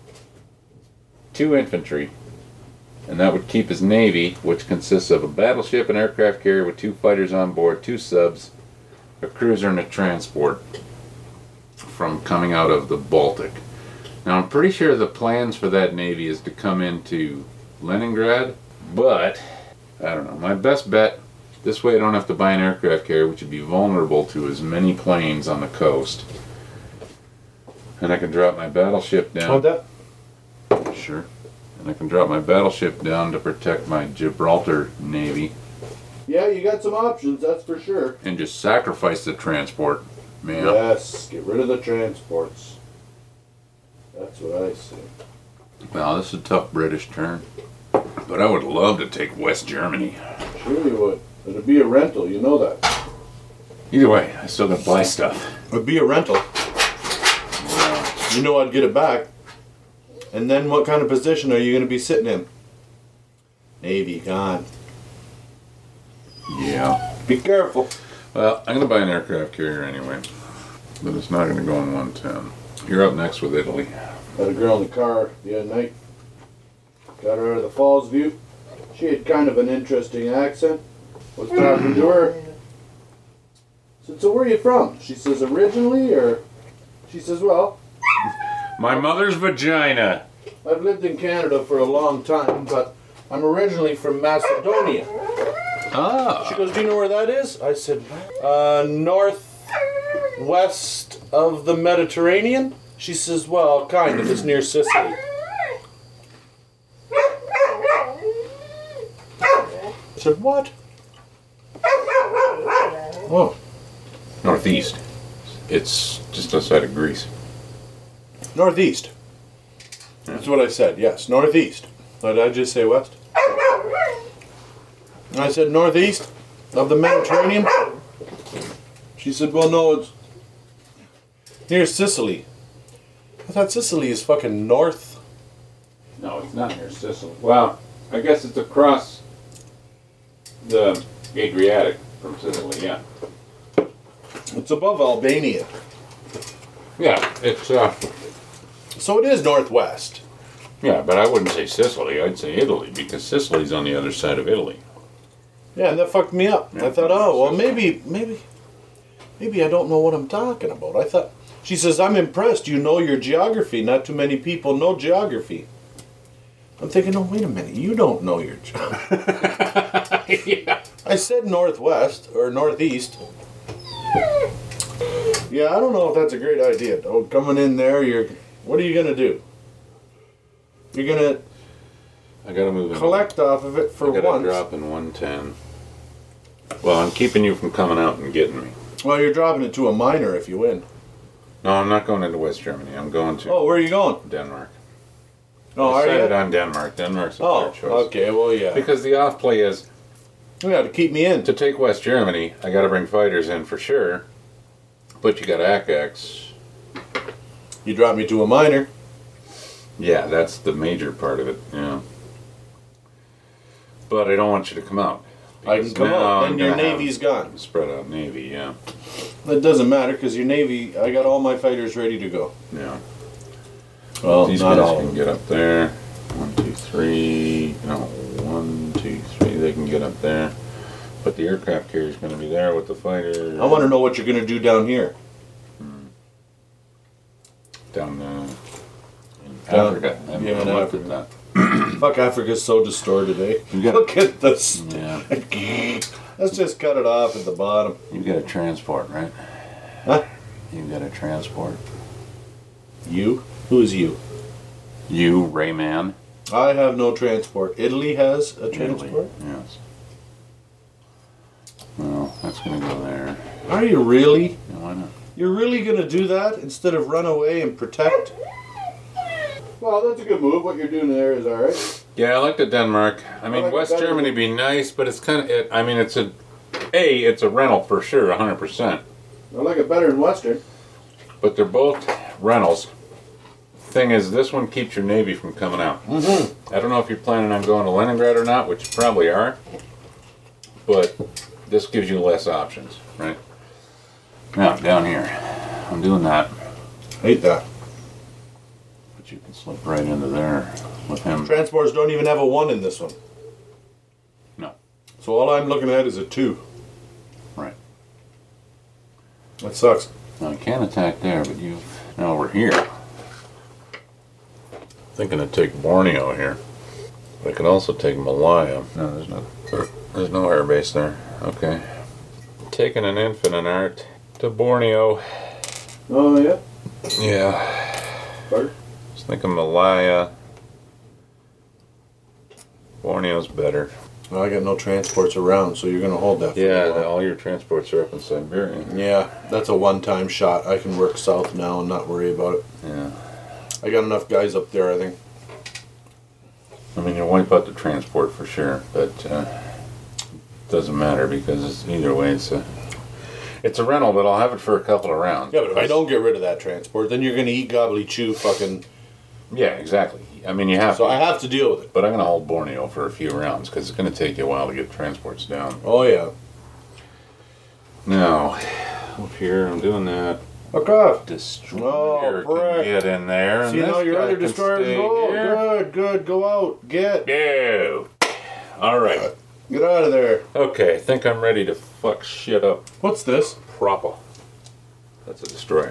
S1: 2 infantry, and that would keep his navy, which consists of a battleship, an aircraft carrier with 2 fighters on board, 2 subs, a cruiser, and a transport from coming out of the Baltic. Now, I'm pretty sure the plans for that navy is to come into Leningrad, but I don't know. My best bet, this way I don't have to buy an aircraft carrier, which would be vulnerable to as many planes on the coast. And I can drop my battleship down.
S2: Want that?
S1: Sure. And I can drop my battleship down to protect my Gibraltar Navy
S2: Yeah, you got some options, that's for sure.
S1: and just sacrifice the transport Yeah.
S2: Yes, get rid of the transports. That's what I say.
S1: Well, this is a tough British turn. But I would love to take West Germany.
S2: Sure you would. It'd be a rental, you know that.
S1: Either way, I still gotta buy stuff.
S2: It'd be a rental. You know I'd get it back. And then what kind of position are you going to be sitting in? Navy, gone.
S1: Yeah.
S2: Be careful.
S1: Well, I'm gonna buy an aircraft carrier anyway. But it's not gonna go in 110. You're up next with Italy.
S2: Had a girl in the car the other night. Got her out of the Falls View. She had kind of an interesting accent. Was talking to her. Said, so where are you from? She says, originally, or... She says, well,
S1: My mother's vagina.
S2: I've lived in Canada for a long time, but I'm originally from Macedonia.
S1: Ah.
S2: She goes, do you know where that is? I said, northwest of the Mediterranean? She says, well, kind of. It's near Sicily. I said, what? Oh,
S1: Northeast. It's just outside of Greece.
S2: northeast. That's what I said, yes, northeast. Did I just say west? I said northeast of the Mediterranean. She said, well, no, it's near Sicily. I thought Sicily is fucking north.
S1: No, it's not near Sicily. Well, I guess it's across the Adriatic from Sicily, yeah.
S2: It's above Albania.
S1: Yeah, it's,
S2: So it is northwest.
S1: yeah, but I wouldn't say Sicily, I'd say Italy, because Sicily's on the other side of Italy.
S2: Yeah, and that fucked me up.
S1: Yeah,
S2: I thought, oh, well, maybe I don't know what I'm talking about. I thought, she says, I'm impressed. You know your geography. Not too many people know geography. I'm thinking, oh, wait a minute. You don't know your geography.
S1: Yeah.
S2: I said northwest or northeast. Yeah, I don't know if that's a great idea. Oh, coming in there, what are you going to do? You're going
S1: I gotta move
S2: to
S1: in.
S2: collect off of it for
S1: I gotta
S2: once.
S1: drop in 110. Well, I'm keeping you from coming out and getting me.
S2: Well, you're dropping it to a minor if you win.
S1: No, I'm not going into West Germany. I'm going to
S2: Oh, where are you going?
S1: Denmark.
S2: Oh,
S1: I
S2: are
S1: decided
S2: you?
S1: on Denmark. Denmark's a
S2: Oh,
S1: better choice.
S2: okay. Well, yeah.
S1: Because the off play is
S2: Yeah, to keep me in.
S1: to take West Germany, I gotta bring fighters in for sure. But you got ACX.
S2: You drop me to a minor.
S1: Yeah, that's the major part of it. Yeah. But I don't want you to come out.
S2: I can
S1: because
S2: come
S1: now
S2: out,
S1: I'm
S2: then your
S1: gonna have
S2: Navy's gone.
S1: Spread out Navy, yeah.
S2: That doesn't matter because your Navy, I got all my fighters ready to go.
S1: Yeah.
S2: Well,
S1: These
S2: not
S1: guys
S2: all.
S1: can get up there. 1, 2, 3. No, 1, 2, 3. They can get up there. But the aircraft carrier's going to be there with the fighter.
S2: I want to know what you're going to do down here.
S1: Down in
S2: Down-
S1: Africa. I haven't
S2: yeah, in
S1: looked
S2: Africa.
S1: at
S2: Fuck, Africa's so distorted, eh?
S1: You got-
S2: Look at this.
S1: that. Yeah.
S2: Let's just cut it off at the bottom.
S1: You got a transport, right?
S2: Huh?
S1: You got a transport.
S2: You? Who's you?
S1: You, Rayman.
S2: I have no transport. Italy has a
S1: Italy,
S2: transport?
S1: yes. Well, that's going to go there.
S2: Are you really?
S1: Yeah, why not?
S2: You're really going to do that instead of run away and protect? Well, that's a good move. What you're doing there is alright.
S1: Yeah, I like the Denmark. I mean,
S2: like
S1: West
S2: that.
S1: Germany would be nice, but it's kind of. I mean, it's a rental for sure, 100%.
S2: I like it better than Western.
S1: But they're both rentals. Thing is, this one keeps your Navy from coming out.
S2: Mm-hmm.
S1: I don't know if you're planning on going to Leningrad or not, which you probably are. But this gives you less options, right? Now, down here. I'm doing that.
S2: Hate that.
S1: But you can slip right into there with him.
S2: Transports don't even have a 1 in this one.
S1: No.
S2: So all I'm looking at is a 2.
S1: Right.
S2: That sucks.
S1: Now, I can attack there, but you. Now we're here. Thinking to take Borneo here. But I could also take Malaya. No, there's no air base there. Okay. Taking an Infinite Art to Borneo.
S2: Oh, yeah?
S1: Yeah.
S2: Pardon?
S1: Just thinking Malaya. Borneo's better.
S2: Well, I got no transports around, so you're gonna hold that. For
S1: Yeah,
S2: a while.
S1: all your transports are up in Siberia.
S2: Yeah, that's a one-time shot. I can work south now and not worry about it.
S1: Yeah.
S2: I got enough guys up there, I think.
S1: I mean, you wipe out the transport for sure, but doesn't matter because either way, it's a rental. But I'll have it for a couple of rounds.
S2: Yeah, but if I don't get rid of that transport, then you're gonna eat gobbly chew fucking.
S1: Yeah, exactly. I mean, you have
S2: So
S1: to.
S2: I have to deal with it.
S1: But I'm going to hold Borneo for a few rounds because it's going to take you a while to get transports down.
S2: Oh yeah.
S1: Now, up here, I'm doing that.
S2: Fuck off.
S1: Destroyer
S2: Oh,
S1: can
S2: frick.
S1: get in there. And
S2: See
S1: this
S2: now your
S1: guy
S2: other
S1: can
S2: destroyers
S1: stay
S2: go.
S1: here.
S2: Good. Go out. Get.
S1: Go. All right.
S2: Get out of there.
S1: Okay, I think I'm ready to fuck shit up
S2: What's this?
S1: proper. That's a destroyer.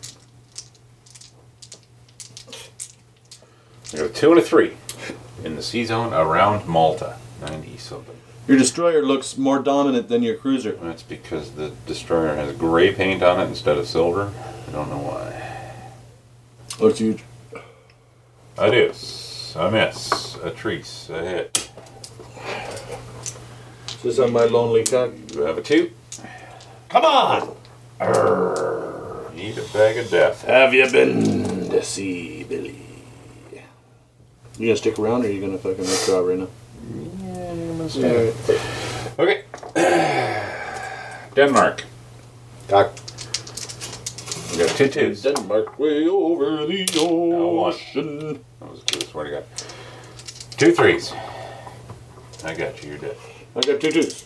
S1: We have a 2 and a 3 in the sea zone around Malta. 90 something.
S2: Your destroyer looks more dominant than your cruiser.
S1: That's because the destroyer has gray paint on it instead of silver. I don't know why.
S2: Looks huge.
S1: Adios. A miss. A trees. A hit.
S2: Is this on my lonely cock?
S1: You have a 2.
S2: Come on!
S1: Eat a bag of death.
S2: Have you been to see Billy? You gonna stick around or are you gonna fucking withdraw right now?
S1: Yeah, you must
S2: Yeah.
S1: Okay. Denmark.
S2: Cock.
S1: We got 2 twos.
S2: Denmark way over the
S1: one.
S2: ocean.
S1: That was good. Swear to God. 2 threes. I got you. You're dead.
S2: I got 2 twos.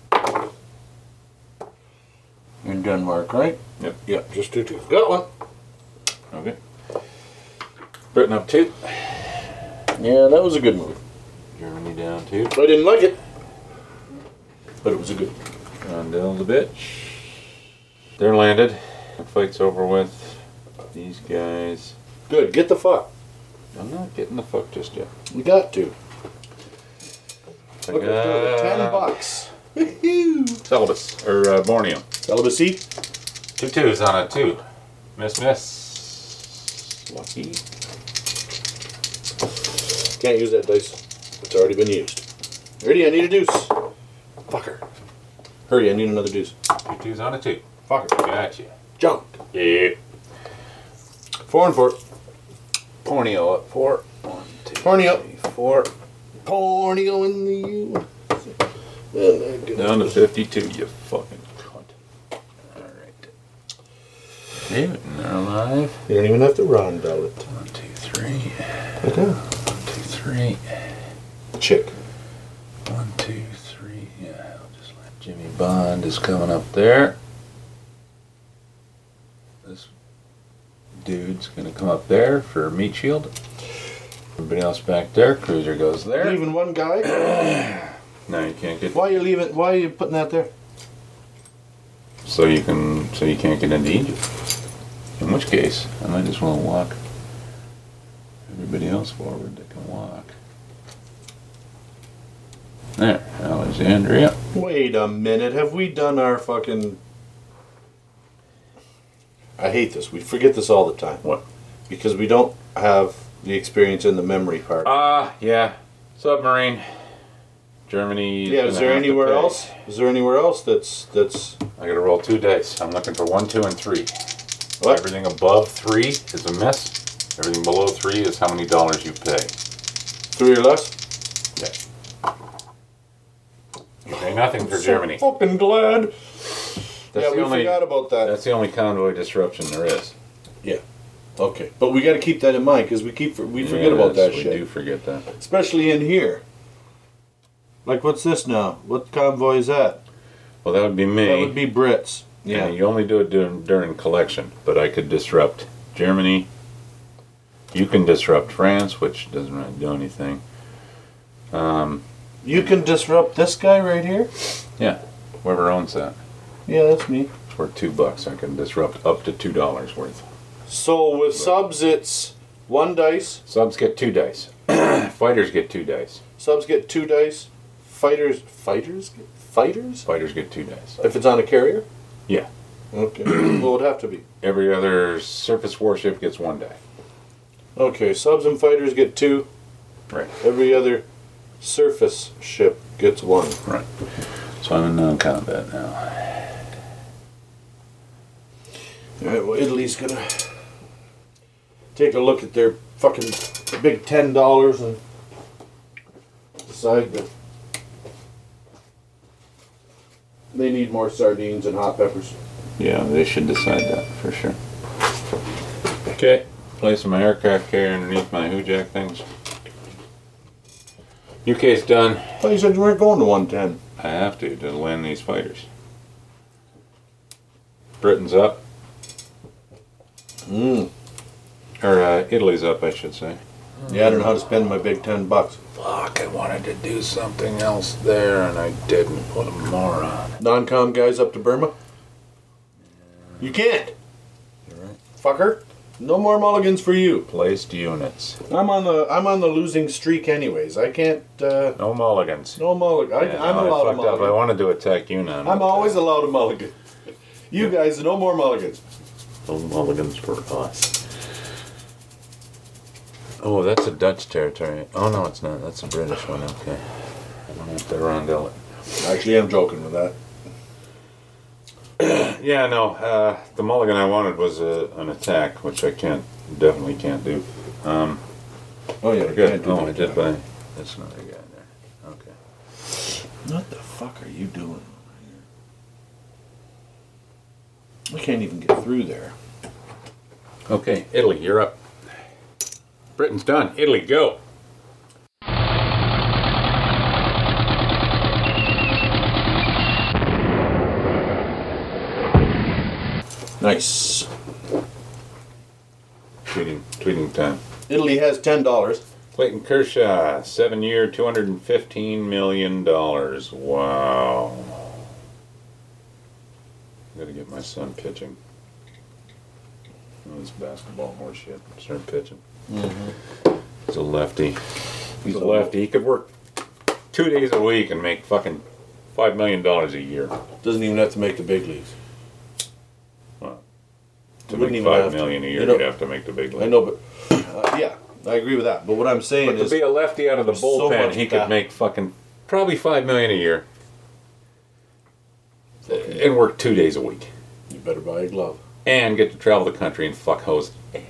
S2: In Denmark, right?
S1: Yep.
S2: Yep, just 2 twos. Got one.
S1: Okay. Britain up 2.
S2: Yeah, that was a good move.
S1: Germany down 2.
S2: I didn't like it, but it was a good.
S1: Rondell's a bitch. They're landed. The fight's over with. These guys.
S2: Good. Get the fuck.
S1: I'm not getting the fuck just yet.
S2: We got to.
S1: I
S2: Look, let's do it.
S1: got
S2: $10. Woohoo!
S1: Celebes, or Borneo.
S2: Celibacy.
S1: 2 twos on a 2. Miss. Lucky.
S2: Can't use that dice. It's already been used. Ready? I need a deuce. Fucker. Hurry, I need another deuce.
S1: 2 twos on a 2.
S2: Fucker.
S1: Gotcha.
S2: Jump.
S1: Yeah.
S2: 4 and 4.
S1: Borneo up 4. 1, 2,
S2: Borneo.
S1: 3, 4.
S2: Porneo in the U.
S1: Down to 52, you fucking cunt. Alright. Newton are alive.
S2: You don't even have to rondel it.
S1: 1, 2, 3.
S2: Okay.
S1: 1, 2, 3.
S2: Chick.
S1: 1, 2, 3. Yeah, I'll just let Jimmy Bond is coming up there. This dude's gonna come up there for meat shield. Everybody else back there. Cruiser goes there.
S2: Leaving one guy?
S1: No, you can't get.
S2: Why are you leaving? Why are you putting that there?
S1: So you can't get into Egypt. In which case, I might as well walk everybody else forward that can walk. There, Alexandria.
S2: Wait a minute. Have we done our fucking... I hate this. We forget this all the time.
S1: What?
S2: Because we don't have the experience in the memory part.
S1: Yeah. Submarine. Germany.
S2: Yeah, is there anywhere else? Is there anywhere else that's
S1: I gotta roll 2 dice. I'm looking for 1, 2, and 3.
S2: what?
S1: Everything above 3 is a miss. Everything below 3 is how many dollars you pay.
S2: 3 or less?
S1: Yeah. You pay nothing for Germany.
S2: So fucking glad.
S1: That's
S2: Yeah,
S1: the
S2: we
S1: only.
S2: forgot about that.
S1: That's the only convoy disruption there is.
S2: Okay, but we got to keep that in mind because we forget about that
S1: We
S2: shit,
S1: do forget that.
S2: especially in here. Like, what's this now? What convoy is that?
S1: Well, that would be me.
S2: That would be Brits.
S1: Yeah,
S2: Yeah.
S1: you only do it during collection, but I could disrupt Germany. You can disrupt France, which doesn't really do anything.
S2: You can disrupt this guy right here.
S1: Whoever owns that,
S2: Yeah, that's me.
S1: it's worth $2. I can disrupt up to $2 worth.
S2: So with subs, it's 1 dice.
S1: Subs get 2 dice. Fighters get 2 dice.
S2: Subs get 2 dice. Fighters. Fighters
S1: Fighters get 2 dice.
S2: if it's on a carrier.
S1: Yeah.
S2: Okay. Well, it'd have to be.
S1: Every other surface warship gets 1 die.
S2: Okay, subs and fighters get 2.
S1: Right.
S2: Every other surface ship gets 1.
S1: Right. So I'm in non-combat now.
S2: Alright, well, Italy's gonna take a look at their fucking big $10 and decide that they need more sardines and hot peppers.
S1: Yeah, they should decide that for sure. Okay, placing my aircraft carrier underneath my Hujack things. UK's done.
S2: I thought you said you weren't going to 110.
S1: I have to land these fighters. Britain's up. Or Italy's up, I should say.
S2: Yeah, I don't know how to spend my big $10.
S1: Fuck, I wanted to do something else there and I didn't. What a moron.
S2: Non-com guys up to Burma? You can't.
S1: You're right.
S2: Fucker. No more mulligans for you.
S1: Placed units.
S2: I'm on the losing streak anyways. I can't
S1: No mulligans.
S2: no mulligan.
S1: Yeah,
S2: I'm
S1: no,
S2: allowed
S1: I
S2: a
S1: fucked up. I
S2: mulligan.
S1: wanted to attack Yunnan.
S2: I'm always allowed a mulligan. You guys, no more mulligans.
S1: No mulligans for us. Oh, that's a Dutch territory. Oh, no, it's not. That's a British one. Okay. I don't have to rondel it.
S2: Actually, I'm joking with that.
S1: Yeah, no. The mulligan I wanted was an attack, which I definitely can't do.
S2: Oh yeah, you
S1: Good.
S2: can't do
S1: Oh, I
S2: that.
S1: did buy. That's another guy there. Okay.
S2: What the fuck are you doing over here? I can't even get through there.
S1: Okay, Italy, you're up. Britain's done. Italy, go.
S2: Nice.
S1: Tweeting time.
S2: Italy has $10.
S1: Clayton Kershaw, 7-year, $215 million. Wow. Gotta get my son pitching. Oh, this basketball horse shit. Start pitching. He's a lefty. He's a lefty. He could work 2 days a week and make fucking $5 million a year.
S2: Doesn't even have to make the big leagues.
S1: Well,
S2: He
S1: to
S2: wouldn't
S1: make
S2: even have
S1: $5
S2: to.
S1: million a year,
S2: You know-
S1: you'd have to make the big league.
S2: I know, but yeah, I agree with that. But what I'm saying
S1: But to
S2: is,
S1: be a lefty out of the
S2: there's so
S1: bullpen,
S2: much
S1: he could
S2: back-
S1: make fucking probably $5 million a year and work 2 days a week
S2: you better buy a glove.
S1: and get to travel the country and fuck hoes everywhere.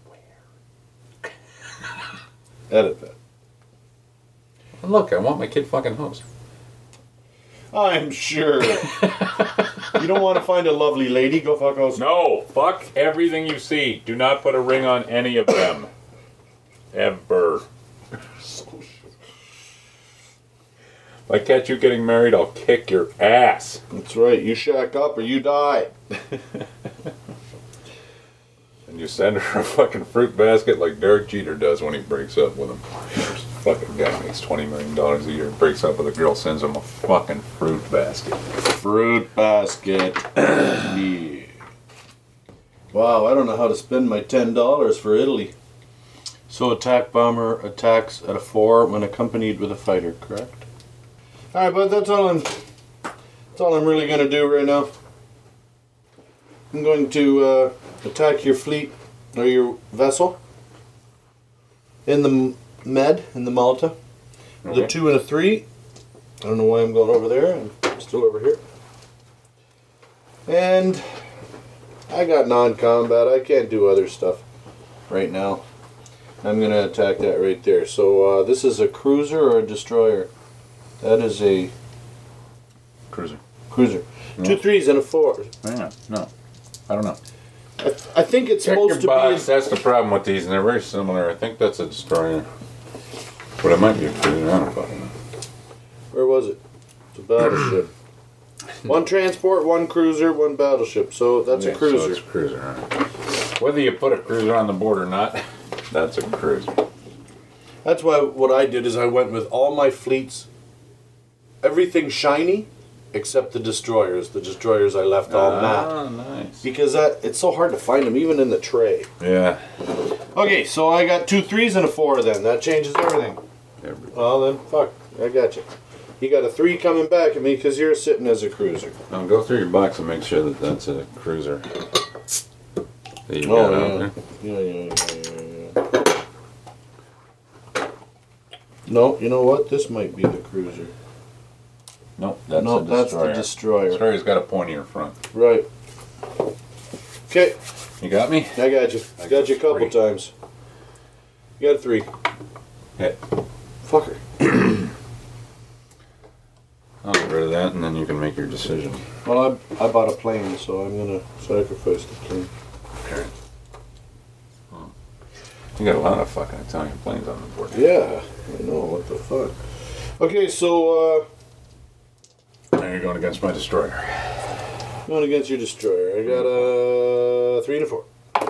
S2: Edit that.
S1: And look, I want my kid fucking hoes.
S2: I'm sure. You don't want to find a lovely lady? Go fuck us.
S1: No, fuck everything you see. Do not put a ring on any of them. Ever. If I catch you getting married, I'll kick your ass.
S2: That's right. You shack up or you die.
S1: And you send her a fucking fruit basket like Derek Jeter does when he breaks up with him. This fucking guy makes $20 million a year, breaks up with a girl, sends him a fucking fruit basket.
S2: Fruit basket. Yeah. Wow, I don't know how to spend my $10 for Italy. So attack bomber attacks at a 4 when accompanied with a fighter, correct? Alright, but that's all I'm really gonna do right now. I'm going to attack your fleet or your vessel in the in the Malta. With a 2 and a 3. I don't know why I'm going over there. I'm still over here. And I got non-combat. I can't do other stuff right now. I'm going to attack that right there. So this is a cruiser or a destroyer? That is a
S1: Cruiser.
S2: cruiser.
S1: No.
S2: 2 3s and a 4.
S1: Hang on. No. I don't know.
S2: I think it's
S1: Check
S2: supposed
S1: your
S2: to
S1: box.
S2: be.
S1: That's the problem with these, and they're very similar. I think that's a destroyer. But it might be a cruiser. I don't fucking know.
S2: Where was it? It's a battleship. 1 transport, 1 cruiser, 1 battleship. So that's
S1: Yeah,
S2: a cruiser.
S1: So it's a cruiser. All right. Whether you put a cruiser on the board or not, that's a cruiser.
S2: That's why what I did is I went with all my fleets, everything shiny, except the destroyers. The destroyers I left all matte.
S1: Ah, nice.
S2: Because it's so hard to find them, even in the tray.
S1: Yeah.
S2: Okay, so I got 2 3s and a 4 then. That changes everything. Well then, fuck. I got you. You got a 3 coming back at me because you're sitting as a cruiser.
S1: Now go through your box and make sure that that's a cruiser. That you got out there.
S2: Yeah. No, you know what? This might be the cruiser.
S1: Nope, that's
S2: No,
S1: the
S2: that's
S1: destroyer.
S2: the destroyer.
S1: Destroyer's got a pointier front.
S2: Right. Okay,
S1: You got me?
S2: I got you.
S1: I
S2: Got you a couple
S1: three.
S2: times. You got a 3.
S1: Hit.
S2: Fucker.
S1: I'll get rid of that, and then you can make your decision.
S2: Well, I bought a plane, so I'm gonna sacrifice the plane.
S1: Okay. You got a lot of fucking Italian planes on the board.
S2: Yeah, I know. What the fuck? Okay, so
S1: Now you're going against my destroyer.
S2: going against your destroyer. I got a 3 and a 4.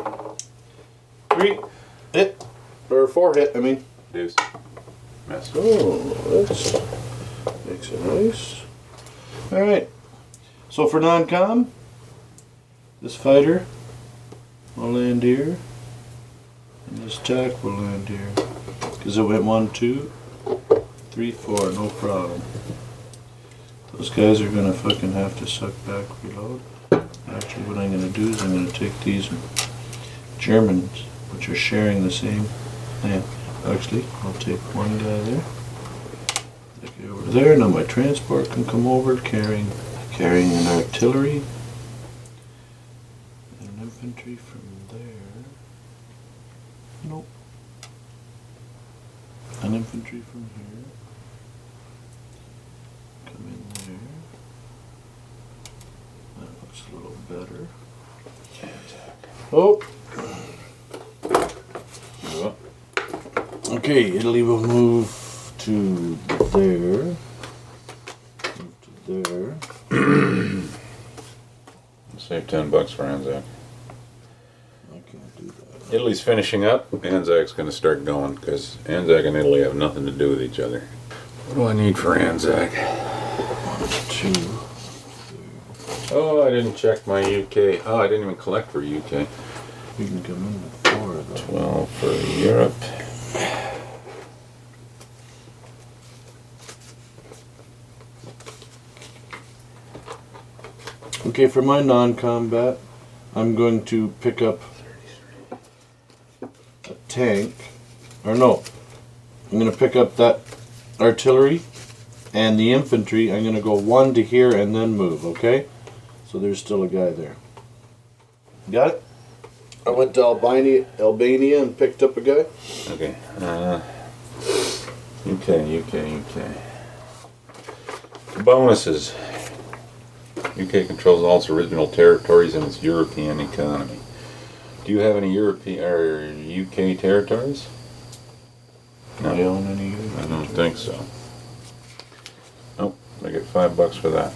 S2: 3 hit or 4 hit. I mean.
S1: Deuce. Miss.
S2: Oh, that's makes it nice. All right. So for non-com, this fighter will land here, and this tack will land here, because it went 1, 2, 3, 4, no problem. Those guys are gonna fucking have to suck back, reload. Actually, what I'm gonna do is I'm gonna take these Germans, which are sharing the same land. Actually, I'll take one guy there. Take it over there. Now my transport can come over carrying an artillery and an infantry from there. Nope. An infantry from here. Come in there. That looks a little better. Oh. Okay, Italy will move to there. Move to there.
S1: Save $10 for Anzac.
S2: I can't do that.
S1: Italy's finishing up. Anzac's going to start going because Anzac and Italy have nothing to do with each other. What do I need for Anzac?
S2: 1, 2.
S1: Oh, I didn't check my UK. Oh, I didn't even collect for UK.
S2: You can come in with 4 of them.
S1: 12 for Europe.
S2: Okay, for my non-combat, I'm going to pick up a tank. Or no, I'm going to pick up that artillery and the infantry. I'm going to go 1 to here and then move, okay? So there's still a guy there. Got it? I went to Albania and picked up a guy.
S1: Okay. UK. Bonuses. UK controls all its original territories and its European economy. Do you have any European or UK territories?
S2: Do I own any?
S1: I don't think so. Nope. I get $5 for that.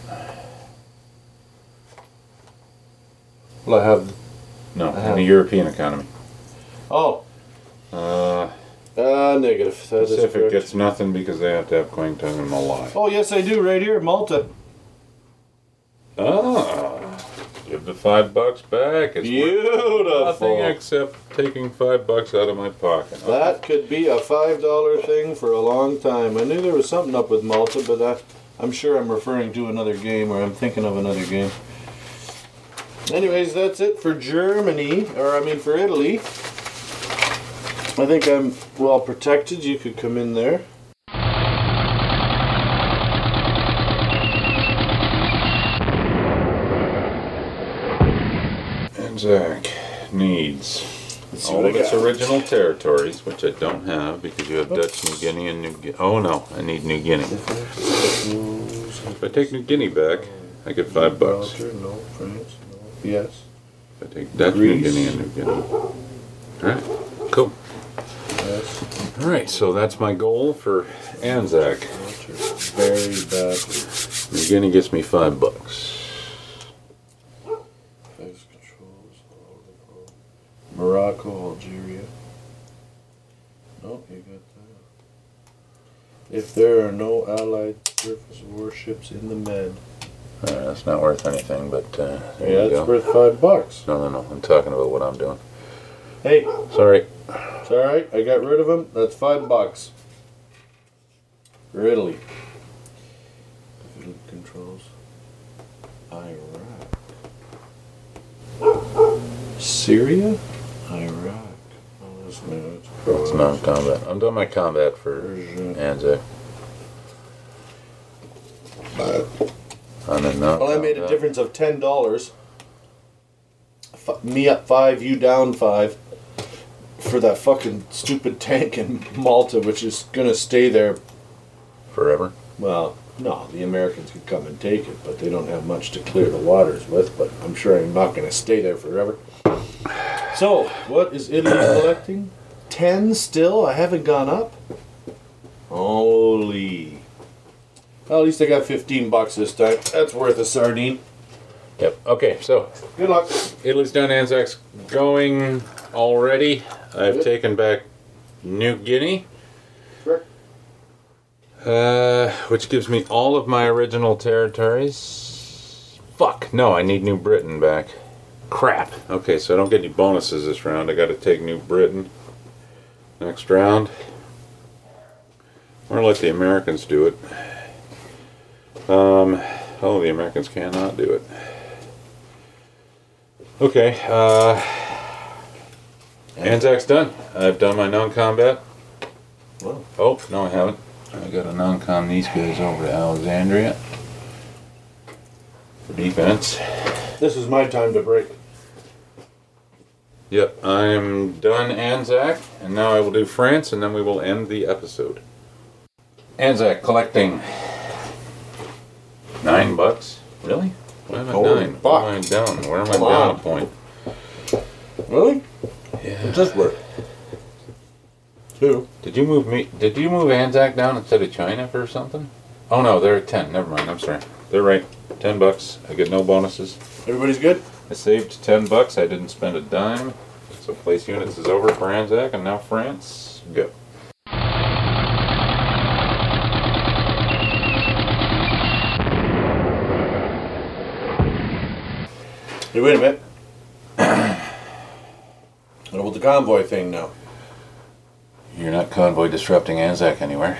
S2: Well, I have.
S1: No,
S2: I have-
S1: in the European economy.
S2: Oh, negative. That is
S1: Pacific
S2: correct.
S1: gets nothing because they have to have Kwangtung and Malai.
S2: Oh, yes, I do, right here, Malta.
S1: Ah, give the $5 back. It's worth nothing
S2: Beautiful.
S1: except taking $5 out of my pocket.
S2: That could be a $5 thing for a long time. I knew there was something up with Malta, but I'm sure I'm referring to another game, or I'm thinking of another game. Anyways, that's it for Germany, or I mean for Italy. I think I'm well protected. You could come in there.
S1: Anzac needs
S2: Let's see
S1: all
S2: what
S1: of
S2: I
S1: its
S2: got.
S1: original territories, which I don't have because you have Dutch New Guinea and New Guinea. Oh no, I need New Guinea. If I take New Guinea back, I get $5.
S2: Belgium, no. France, no. Yes.
S1: If I take Dutch New
S2: Greece.
S1: Guinea and New Guinea. Alright, cool.
S2: Yes.
S1: Alright, so that's my goal for Anzac.
S2: Very badly.
S1: New Guinea gets me $5.
S2: Face controls all the world. Morocco, Algeria. Nope, you got that. If there are no allied surface warships in the Med.
S1: That's not worth anything, but there
S2: Yeah,
S1: you
S2: it's
S1: go.
S2: worth $5.
S1: No, I'm talking about what I'm doing.
S2: Hey,
S1: Sorry.
S2: it's alright, I got rid of them. That's $5. For Italy. Italy controls Iraq. Syria? Iraq. Oh, there's
S1: It's non-combat. I'm done my combat for Anzac. And then
S2: Well, I made a difference of $10. Me up 5, you down 5. For that fucking stupid tank in Malta, which is gonna stay there.
S1: Forever.
S2: Well, no, the Americans could come and take it, but they don't have much to clear the waters with. But I'm sure I'm not gonna stay there forever. So, what is Italy collecting? 10 still? I haven't gone up? Holy. Well, at least I got $15 this time. That's worth a sardine.
S1: Yep. Okay, so
S2: Good luck.
S1: Italy's done. Anzac's going already. I've taken back New Guinea,
S2: Correct.
S1: which gives me all of my original territories. Fuck. No, I need New Britain back. Crap. Okay, so I don't get any bonuses this round. I got to take New Britain next round. Or let the Americans do it. Oh, the Americans cannot do it. Okay, Anzac's done. I've done my non-combat.
S2: Wow.
S1: Oh, no I haven't. I got a non-com these guys over to Alexandria. For defense.
S2: This is my time to break.
S1: Yep, I'm done Anzac, and now I will do France, and then we will end the episode. Anzac collecting $9. Really? Why am I
S2: Holy
S1: 9?
S2: fuck.
S1: Why am I down? Where am I
S2: Come
S1: down
S2: on.
S1: a point?
S2: Really?
S1: Yeah.
S2: What's this worth? 2.
S1: Did you move me? Did you move Anzac down instead of China for something? Oh no, they're at 10. Never mind. I'm sorry. They're right. $10. I get no bonuses.
S2: Everybody's good?
S1: I saved $10. I didn't spend a dime. So place units is over for Anzac, and now France. Go.
S2: Hey, wait a minute. What about the convoy thing now?
S1: You're not convoy disrupting Anzac anywhere.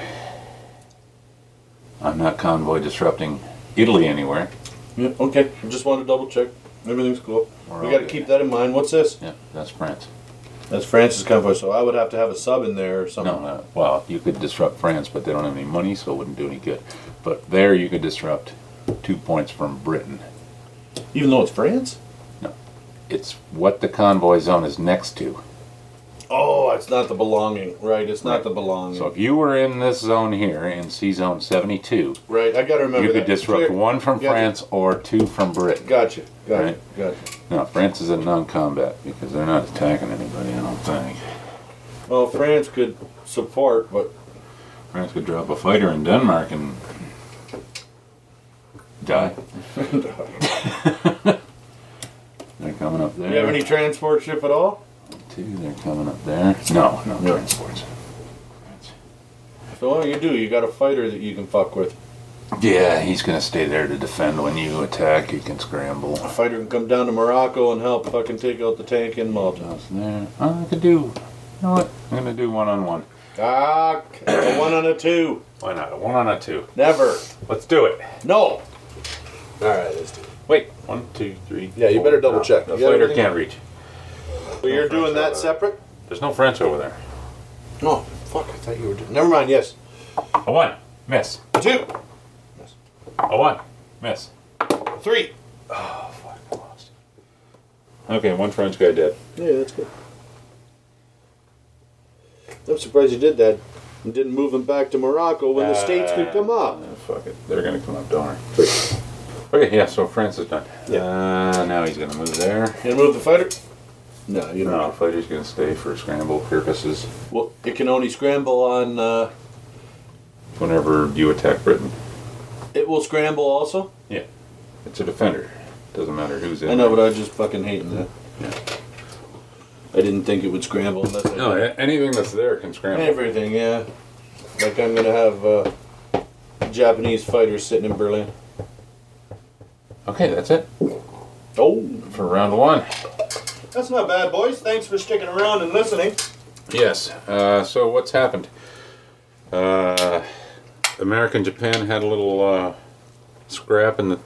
S1: I'm not convoy disrupting Italy anywhere.
S2: Yeah, okay. I just wanted to double check. Everything's cool.
S1: We're
S2: We
S1: all
S2: got to
S1: good.
S2: keep that in mind. What's this?
S1: Yeah, that's France.
S2: That's France's convoy, so I would have to have a sub in there or something.
S1: No, well, you could disrupt France, but they don't have any money, so it wouldn't do any good. But there you could disrupt 2 points from Britain.
S2: Even though it's France?
S1: It's what the convoy zone is next to.
S2: Oh, it's not the belonging. Right, it's not
S1: Right.
S2: the belonging.
S1: So if you were in this zone here, in C zone 72,
S2: right, I got to remember
S1: you
S2: that.
S1: could disrupt
S2: Clear.
S1: 1 from
S2: Gotcha.
S1: France or 2 from Britain.
S2: Gotcha.
S1: Right.
S2: Gotcha.
S1: No, France is in non-combat because they're not attacking anybody, I don't think.
S2: Well, France could support, but
S1: France could drop a fighter in Denmark and die. They're coming up there.
S2: do you have any transport ship at all?
S1: 2, they're coming up there. No
S2: No.
S1: transports.
S2: So what you do? You got a fighter that you can fuck with.
S1: Yeah, he's gonna stay there to defend when you attack. He can scramble.
S2: A fighter can come down to Morocco and help fucking take out the tank in Malta.
S1: Just there. Oh, I could do. You know what? I'm gonna do 1-on-1.
S2: Ah, a 1 on a 2.
S1: Why not? A 1 on a 2.
S2: Never.
S1: Let's do it.
S2: No. All right, let's do it.
S1: Wait. 1, 2, 3.
S2: Yeah, you
S1: 4.
S2: better double check.
S1: The
S2: You got
S1: fighter
S2: everything?
S1: can't reach.
S2: So you're
S1: French
S2: doing that
S1: over there.
S2: separate?
S1: There's no French over there.
S2: No. Fuck, I thought you were doing. Never mind. Yes.
S1: A 1. Miss.
S2: 2.
S1: A 1. Miss.
S2: 3.
S1: Oh, fuck. I lost. Okay, 1 French guy dead.
S2: Yeah, that's good. I'm surprised you did that and didn't move him back to Morocco when the States could come up.
S1: Fuck it. They're gonna come up, don't worry. Okay, yeah, so France is done. Now he's gonna move there.
S2: You gonna move the fighter? No, you don't.
S1: No, fighter's gonna stay for scramble purposes
S2: Well, it can only scramble on.
S1: whenever you attack Britain.
S2: It will scramble also.
S1: It's a defender. Doesn't matter who's in
S2: I know,
S1: there.
S2: but I was just fucking hating that.
S1: Yeah.
S2: I didn't think it would scramble unless I
S1: No, anything that's there can scramble.
S2: everything. Yeah, like I'm gonna have Japanese fighters sitting in Berlin.
S1: Okay, that's it
S2: Oh,
S1: for round 1.
S2: that's not bad, boys. Thanks for sticking around and listening.
S1: Yes. So what's happened? America and Japan had a little scrap in the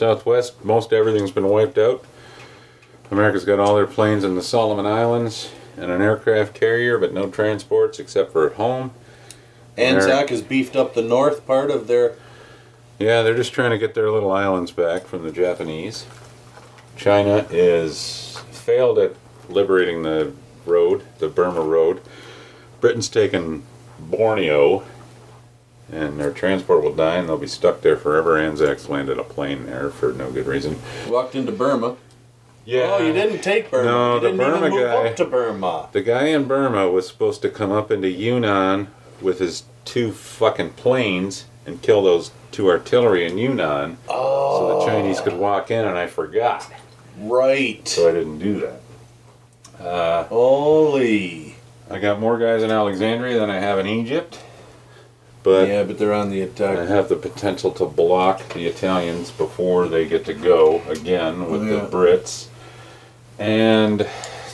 S1: Southwest. Most everything's been wiped out. America's got all their planes in the Solomon Islands. and an aircraft carrier, but no transports except for at home.
S2: ANZAC has beefed up the north part of their...
S1: Yeah, they're just trying to get their little islands back from the Japanese. China is failed at liberating the road, the Burma Road. Britain's taken Borneo, and their transport will die, and they'll be stuck there forever. ANZAC's landed a plane there for no good reason.
S2: Walked into Burma.
S1: Yeah.
S2: Oh, you didn't take Burma.
S1: No,
S2: you
S1: the
S2: didn't
S1: Burma
S2: even move
S1: guy-
S2: up to Burma.
S1: The guy in Burma was supposed to come up into Yunnan with his 2 fucking planes and kill those 2 artillery in Yunnan so the Chinese could walk in, and I forgot.
S2: Right.
S1: So I didn't do that.
S2: Holy.
S1: I got more guys in Alexandria than I have in Egypt, but
S2: Yeah, but they're on the
S1: I
S2: attack.
S1: have the potential to block the Italians before they get to go again with the
S2: Yeah.
S1: Brits. And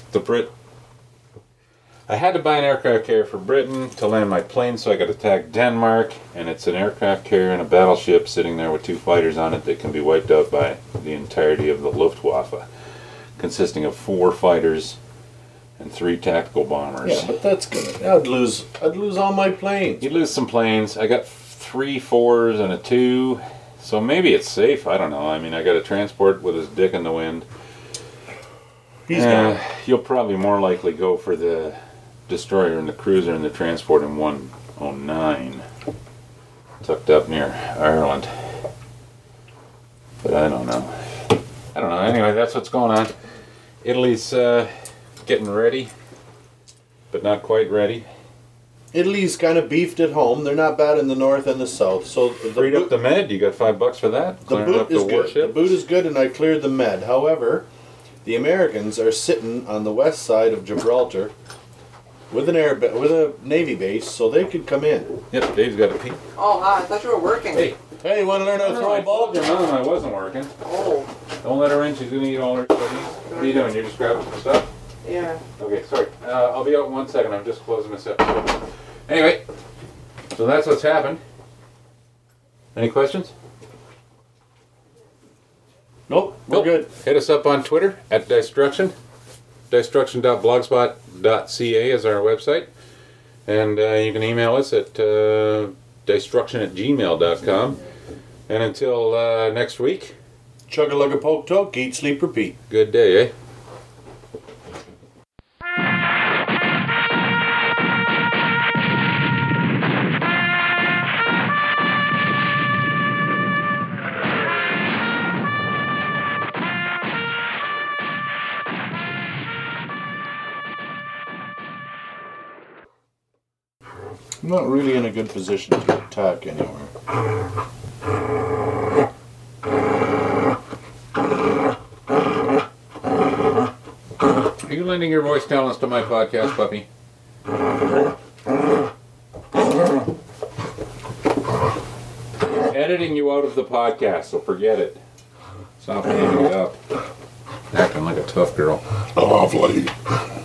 S1: I had to buy an aircraft carrier for Britain to land my plane so I could attack Denmark, and it's an aircraft carrier and a battleship sitting there with 2 fighters on it that can be wiped out by the entirety of the Luftwaffe, consisting of 4 fighters and 3 tactical bombers.
S2: Yeah, but that's gonna... I'd lose all my planes.
S1: You'd lose some planes. I got 3 4s and a 2, so maybe it's safe. I don't know. I mean, I got a transport with his dick in the wind.
S2: He's gone.
S1: You'll probably more likely go for the destroyer and the cruiser and the transport in 109, tucked up near Ireland. But I don't know. Anyway, that's what's going on. Italy's getting ready, but not quite ready.
S2: Italy's kind of beefed at home. They're not bad in the north and the south. So
S1: Freed up the Med. You got $5 for that?
S2: The
S1: Clearing up
S2: boot is
S1: the
S2: good.
S1: warship?
S2: The boot is good, and I cleared the Med. However, the Americans are sitting on the west side of Gibraltar with with a Navy base, so they could come in.
S1: Yep, Dave's got a peek.
S3: Oh, hi. I thought you were working.
S1: Hey,
S2: Hey, you want to learn how to throw a ball?
S1: your mom I wasn't working.
S3: Oh,
S1: Don't let her in. She's gonna eat all her studies. What are you doing? You're just grabbing some stuff.
S3: yeah.
S1: Okay, sorry. I'll be out in 1 second. I'm just closing this episode. Anyway, so that's what's happened. Any questions?
S2: Nope, we're
S1: Nope.
S2: good.
S1: Hit us up on Twitter at Destruction. Destruction.blogspot.ca is our website. And you can email us at destruction@gmail.com. And until next week,
S2: Chug a lug a poke toke, eat, sleep, repeat.
S1: good day, eh?
S2: I'm not really in a good position to attack anywhere.
S1: Are you lending your voice talents to my podcast, puppy? Editing you out of the podcast, so forget it. Stop hanging it up. Acting like a tough girl.
S2: Lovely.